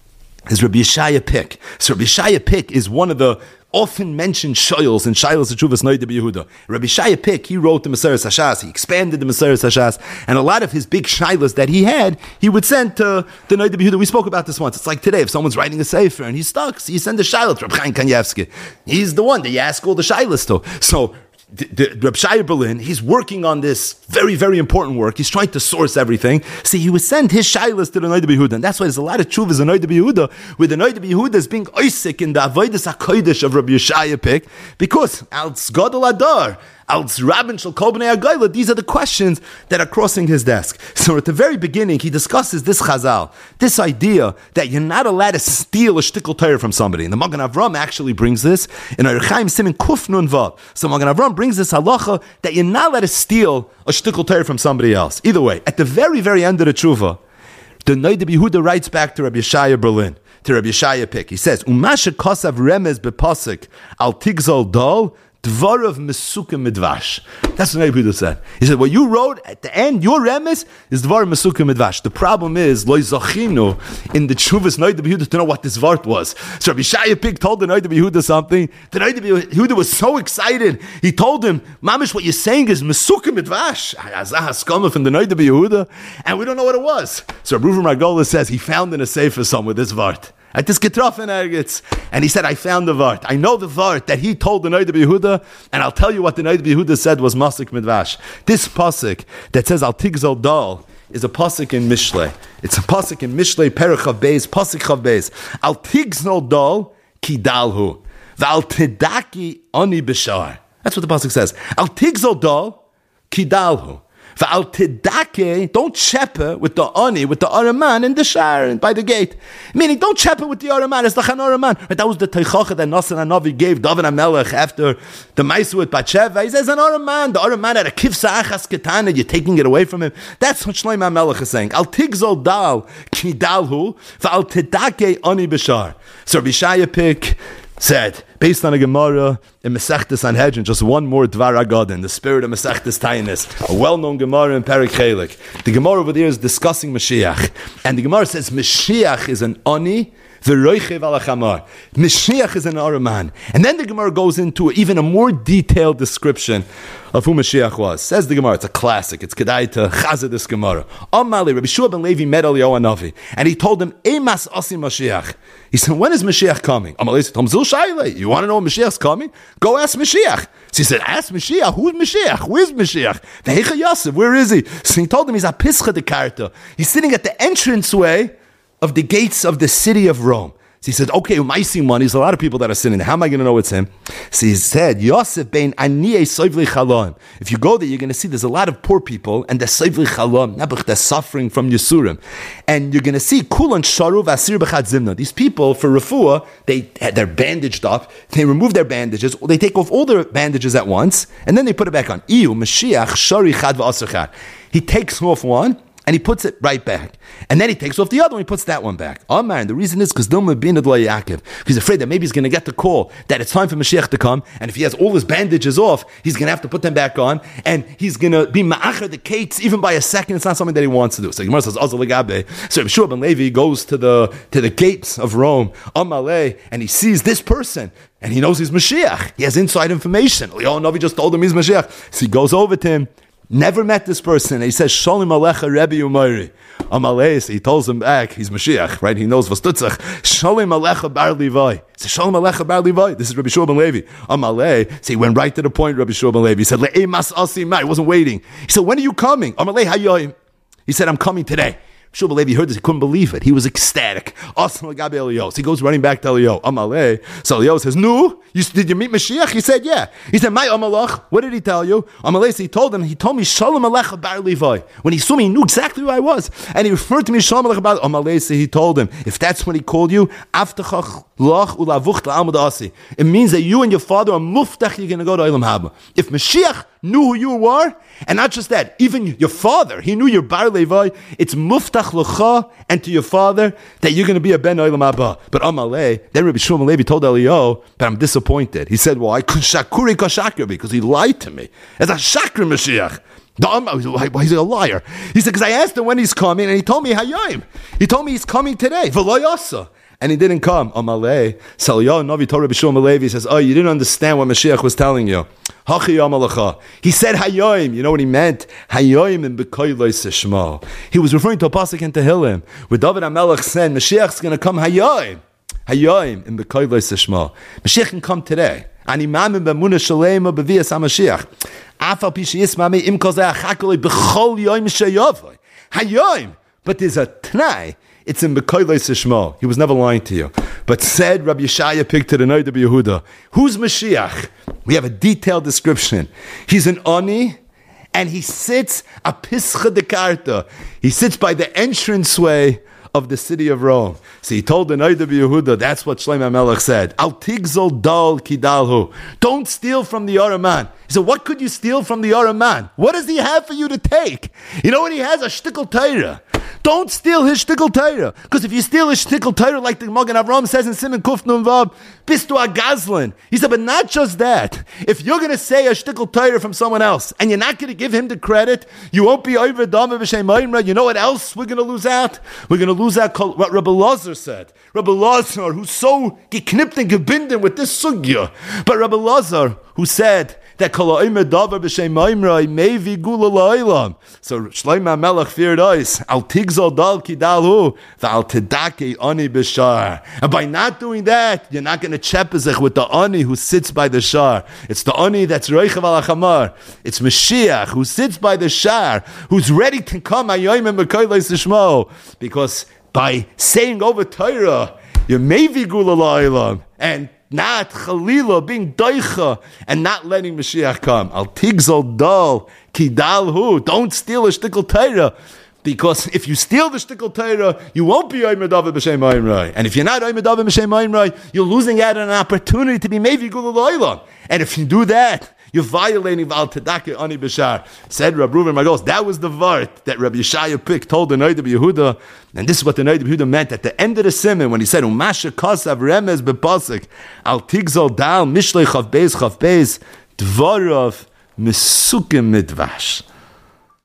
as Rabbi Yeshaya Pick. So Rabbi Yeshaya Pick is one of the often mentioned shoyls in Shilas Teshuvas Noida B'Yehuda. Rabbi Yeshaya Pick, he wrote the Maseres Hashas, he expanded the Maseres Hashas, and a lot of his big shilas that he had, he would send to the Noida B'Yehuda. We spoke about this once. It's like today, if someone's writing a sefer and he's stuck, so you send a shilah to Rabbi Chaim Kanievsky. He's the one that you ask all the shilas to. So Reb Shaya Berlin, he's working on this very, very important work. He's trying to source everything. See, he would send his shilas to the Noida B'Yehuda, and that's why there's a lot of tshuvas in Noida B'Yehuda, where the Noida B'Yehuda is being oisik in the avodas hakodesh of Rabbi Yeshaya Pick, because al tzgadol adar, al tzrabin shel kol bnei agayla, these are the questions that are crossing his desk. So at the very beginning, he discusses this chazal, this idea that you're not allowed to steal a shtickle Torah from somebody. And the Magen Avram actually brings this in Orach Chaim Simin Kuf Nun Vav. So Magen Avram brings this halacha that you're not allowed to steal a shtickle Torah from somebody else. Either way, at the very, very end of the tshuva, the Noida B'Yehuda writes back to Rabbi Yeshaya Berlin, to Rabbi Yeshaya Pick. He says, Umasha kosav remez bepasik al tigzol dol dvarav mesukim midvash. That's what Rabbi Yehuda said. He said, what you wrote at the end, your remes, is dvarav mesukim midvash. The problem is, lo zachinu in the tshuvas Noida B'Yehuda to know what this vart was. So Rabbi Yeshaya Pick told the Noida B'Yehuda something. The Noida B'Yehuda was so excited. He told him, Mamish, what you're saying is mesukim midvash. Azah haskama from the Noida B'Yehuda, and we don't know what it was. So Rabbi Reuven Margolis says he found in a sefer somewhere this vart. At this getroffen ergitz, and he said, I found the vart. I know the vart that he told the Noida B'Yehuda, and I'll tell you what the Noida B'Yehuda said was masik midvash. This pasuk that says al tigzol dal is a pasuk in Mishlei. It's a pasuk in Mishlei Perek Chav Beis, pasuk Chav Beis. Al tigzol dal ki dalhu, v'al tedaki ani b'shar. That's what the pasuk says. Al tigzol dal ki dalhu, V'al tidake, don't chepe with the ani, with the araman in the shar and by the gate. Meaning, don't chepe with the araman. It's the chan araman. But that was the teichacha that Nasan HaNavi gave David HaMelech after the ma'isa with Batsheva. He says an araman. The araman had a kivsa achas ketana. You're taking it away from him. That's what Shlomo HaMelech is saying. Al tigzol dal ki dalhu v'al tidake ani b'shar. So Rabbi Shaya said, based on a Gemara in Masechtas Sanhedrin, just one more Dvar Agad in the spirit of Masechtas Tainis, a well-known Gemara in Perek Chelik. The Gemara over there is discussing Mashiach, and the Gemara says Mashiach is an ani v'roichev al achamar. Mashiach is an araman, and then the Gemara goes into even a more detailed description of who Mashiach was. Says the Gemara, it's a classic. It's kedai to chazah this Gemara. Amali, Rabbi Shua ben Levi met Eliyahu HaNavi, and he told him, Emas asi Mashiach. He said, when is Mashiach coming? Amali said, Tom Zul Shailei, you want to know when Mashiach's coming? Go ask Mashiach. So he said, ask Mashiach. Who's Mashiach? Where's Mashiach? Ve'echa Yosef, where is he? So he told him, he's a pischa de karta. He's sitting at the entranceway of the gates of the city of Rome. So he said, okay, Umaisi there's a lot of people that are sitting there. How am I going to know it's him? So he said, Yosef ben Aniyeh Soivli Chalom. If you go there, you're going to see there's a lot of poor people, and they're Soivli Chalom, they're suffering from Yisurim. And you're going to see Kulan Sharu Vasir B'chad Zimna. These people, for Refuah, they're bandaged up, they remove their bandages, or they take off all their bandages at once, and then they put it back on. Iyu, Mashiach, Shari Chad V'asar Chad. He takes off one, and he puts it right back. And then he takes off the other one, he puts that one back. Oh man, the reason is because Dilma bin Adla Yaakov. He's afraid that maybe he's going to get the call that it's time for Mashiach to come, and if he has all his bandages off, he's going to have to put them back on, and he's going to be ma'achar the kates even by a second. It's not something that he wants to do. So Gemara says, Azal Legabe. So Rabbi Shua ben Levi goes to the gates of Rome, Amalei, and he sees this person, and he knows he's Mashiach. He has inside information. Eliyahu HaNavi just told him he's Mashiach. So he goes over to him. Never met this person. He says, Shalom Alecha Rebbe Umayri. Amalei, he tells him back, he's Mashiach, right? He knows Vastutzach. Shalom Alecha Bar Levi. He says, Shalom Alecha Bar Levi. This is Rabbi Shua ben Levi. Amalei, so he went right to the point, Rabbi Shua ben Levi. He said, Le'emas asi ma. He wasn't waiting. He said, when are you coming? Amalei hayoim. He said, I'm coming today. Shua ben Levi heard this, he couldn't believe it. He was ecstatic. So he goes running back to Eliyahu. Amalei. So Eliyahu says, no, did you meet Mashiach? He said, yeah. He said, my Amalach, what did he tell you? Amalei, so he told me, Shalom Alecha Bar Levi. When he saw me, he knew exactly who I was. And he referred to me, Shalom Alecha Bar Levi. Amalei, so he told him, if that's when he called you, Aftachach Lach Ulavucht La'amud Asi. It means that you and your father are muftach, you're going to go to Olam Haba. If Mashiach knew who you were, and not just that, even your father, he knew your Bar Levi, it's muftach l'cha and to your father that you're going to be a ben Olam Haba. But Amalei, then Rabbi Shua ben Levi told Eliyahu, but I'm disappointed. He said, well, I could shakuri kashakri because he lied to me. As a shakri Mashiach. He's a liar. He said, because I asked him when he's coming, and he told me hayayim. He told me he's coming today. V'lo and he didn't come. Amalei. So Eliyahu HaNavi told Rabbi Shua ben Levi, he says, oh, you didn't understand what Mashiach was telling you. He said hayoim. You know what he meant? Hayoim in B'koiloi Sishmo. He was referring to a pasuk in Tehillim where David HaMelech said, Mashiach's going to come hayoim. Hayoim in B'koiloi Sishmo. Mashiach can come today. Ani mamim b'munah shalema b'vias HaMashiach. Afal pishiyis mami im kol zeh achakoli b'chol yoim sheyovoi. Hayoim. But there's a t'nai. It's in B'koiloi Sishmo. He was never lying to you. But said Rabbi Yeshaya picked to the Noda B'Yehuda. Who's Mashiach? We have a detailed description. He's an Ani, and he sits a Pischa de Karta. He sits by the entranceway of the city of Rome. So he told the Noda B'Yehuda, that's what Shlomo HaMelech said. Al tigzol dal kidalhu. Don't steal from the Araman. He said, what could you steal from the Araman? What does he have for you to take? You know what he has? A shtickle Torah. Don't steal his shtickle Torah. Because if you steal his shtickle Torah, like the Magen Avraham says in Siman Kuf Nun Vav, bistu a gazlan. He said, but not just that. If you're going to say a shtickle Torah from someone else, and you're not going to give him the credit, you won't be over dama b'shem ma'imra. You know what else we're going to lose out? We're going to lose out what Rabbi Lazar said. Rabbi Lazar, who's so geknipped and gebinden with this sugya. But Rabbi Lazar, who said that kol ha'omer davar b'shem ma'imra mevi gula la'olam. So Shlomo HaMelech feared us. Al tigzol dal kidalhu v'al tedake ani b'shar. And by not doing that, you're not going to chepezech with the ani who sits by the shar. It's the ani that's roichav al achamar. It's Mashiach who sits by the shar, who's ready to come hayoim and b'koiloi sishmo. Because by saying over Torah, you're mevi gula la'olam, and not Chalila being doicha and not letting Mashiach come. Al tigzol dal kidal hu. Don't steal a shtickle Torah. Because if you steal the shtickle Torah, you won't be Omer David b'Shem Oimrai. And if you're not Omer David b'Shem Oimrai, you're losing out on an opportunity to be Mevi Gula Loilam. And if you do that, you're violating Val Tedake Ani B'Shar. Said Rabbi Reuven Magos, that was the vart that Rabbi Yeshaya picked, told the Noid of Yehuda. And this is what the Noid of Yehuda meant at the end of the Simon when he said, Umasha Kosav Remez Bepasik, Al Tigzol Dal Mishlei Chav Beis Dvarov Mesukim Midvash.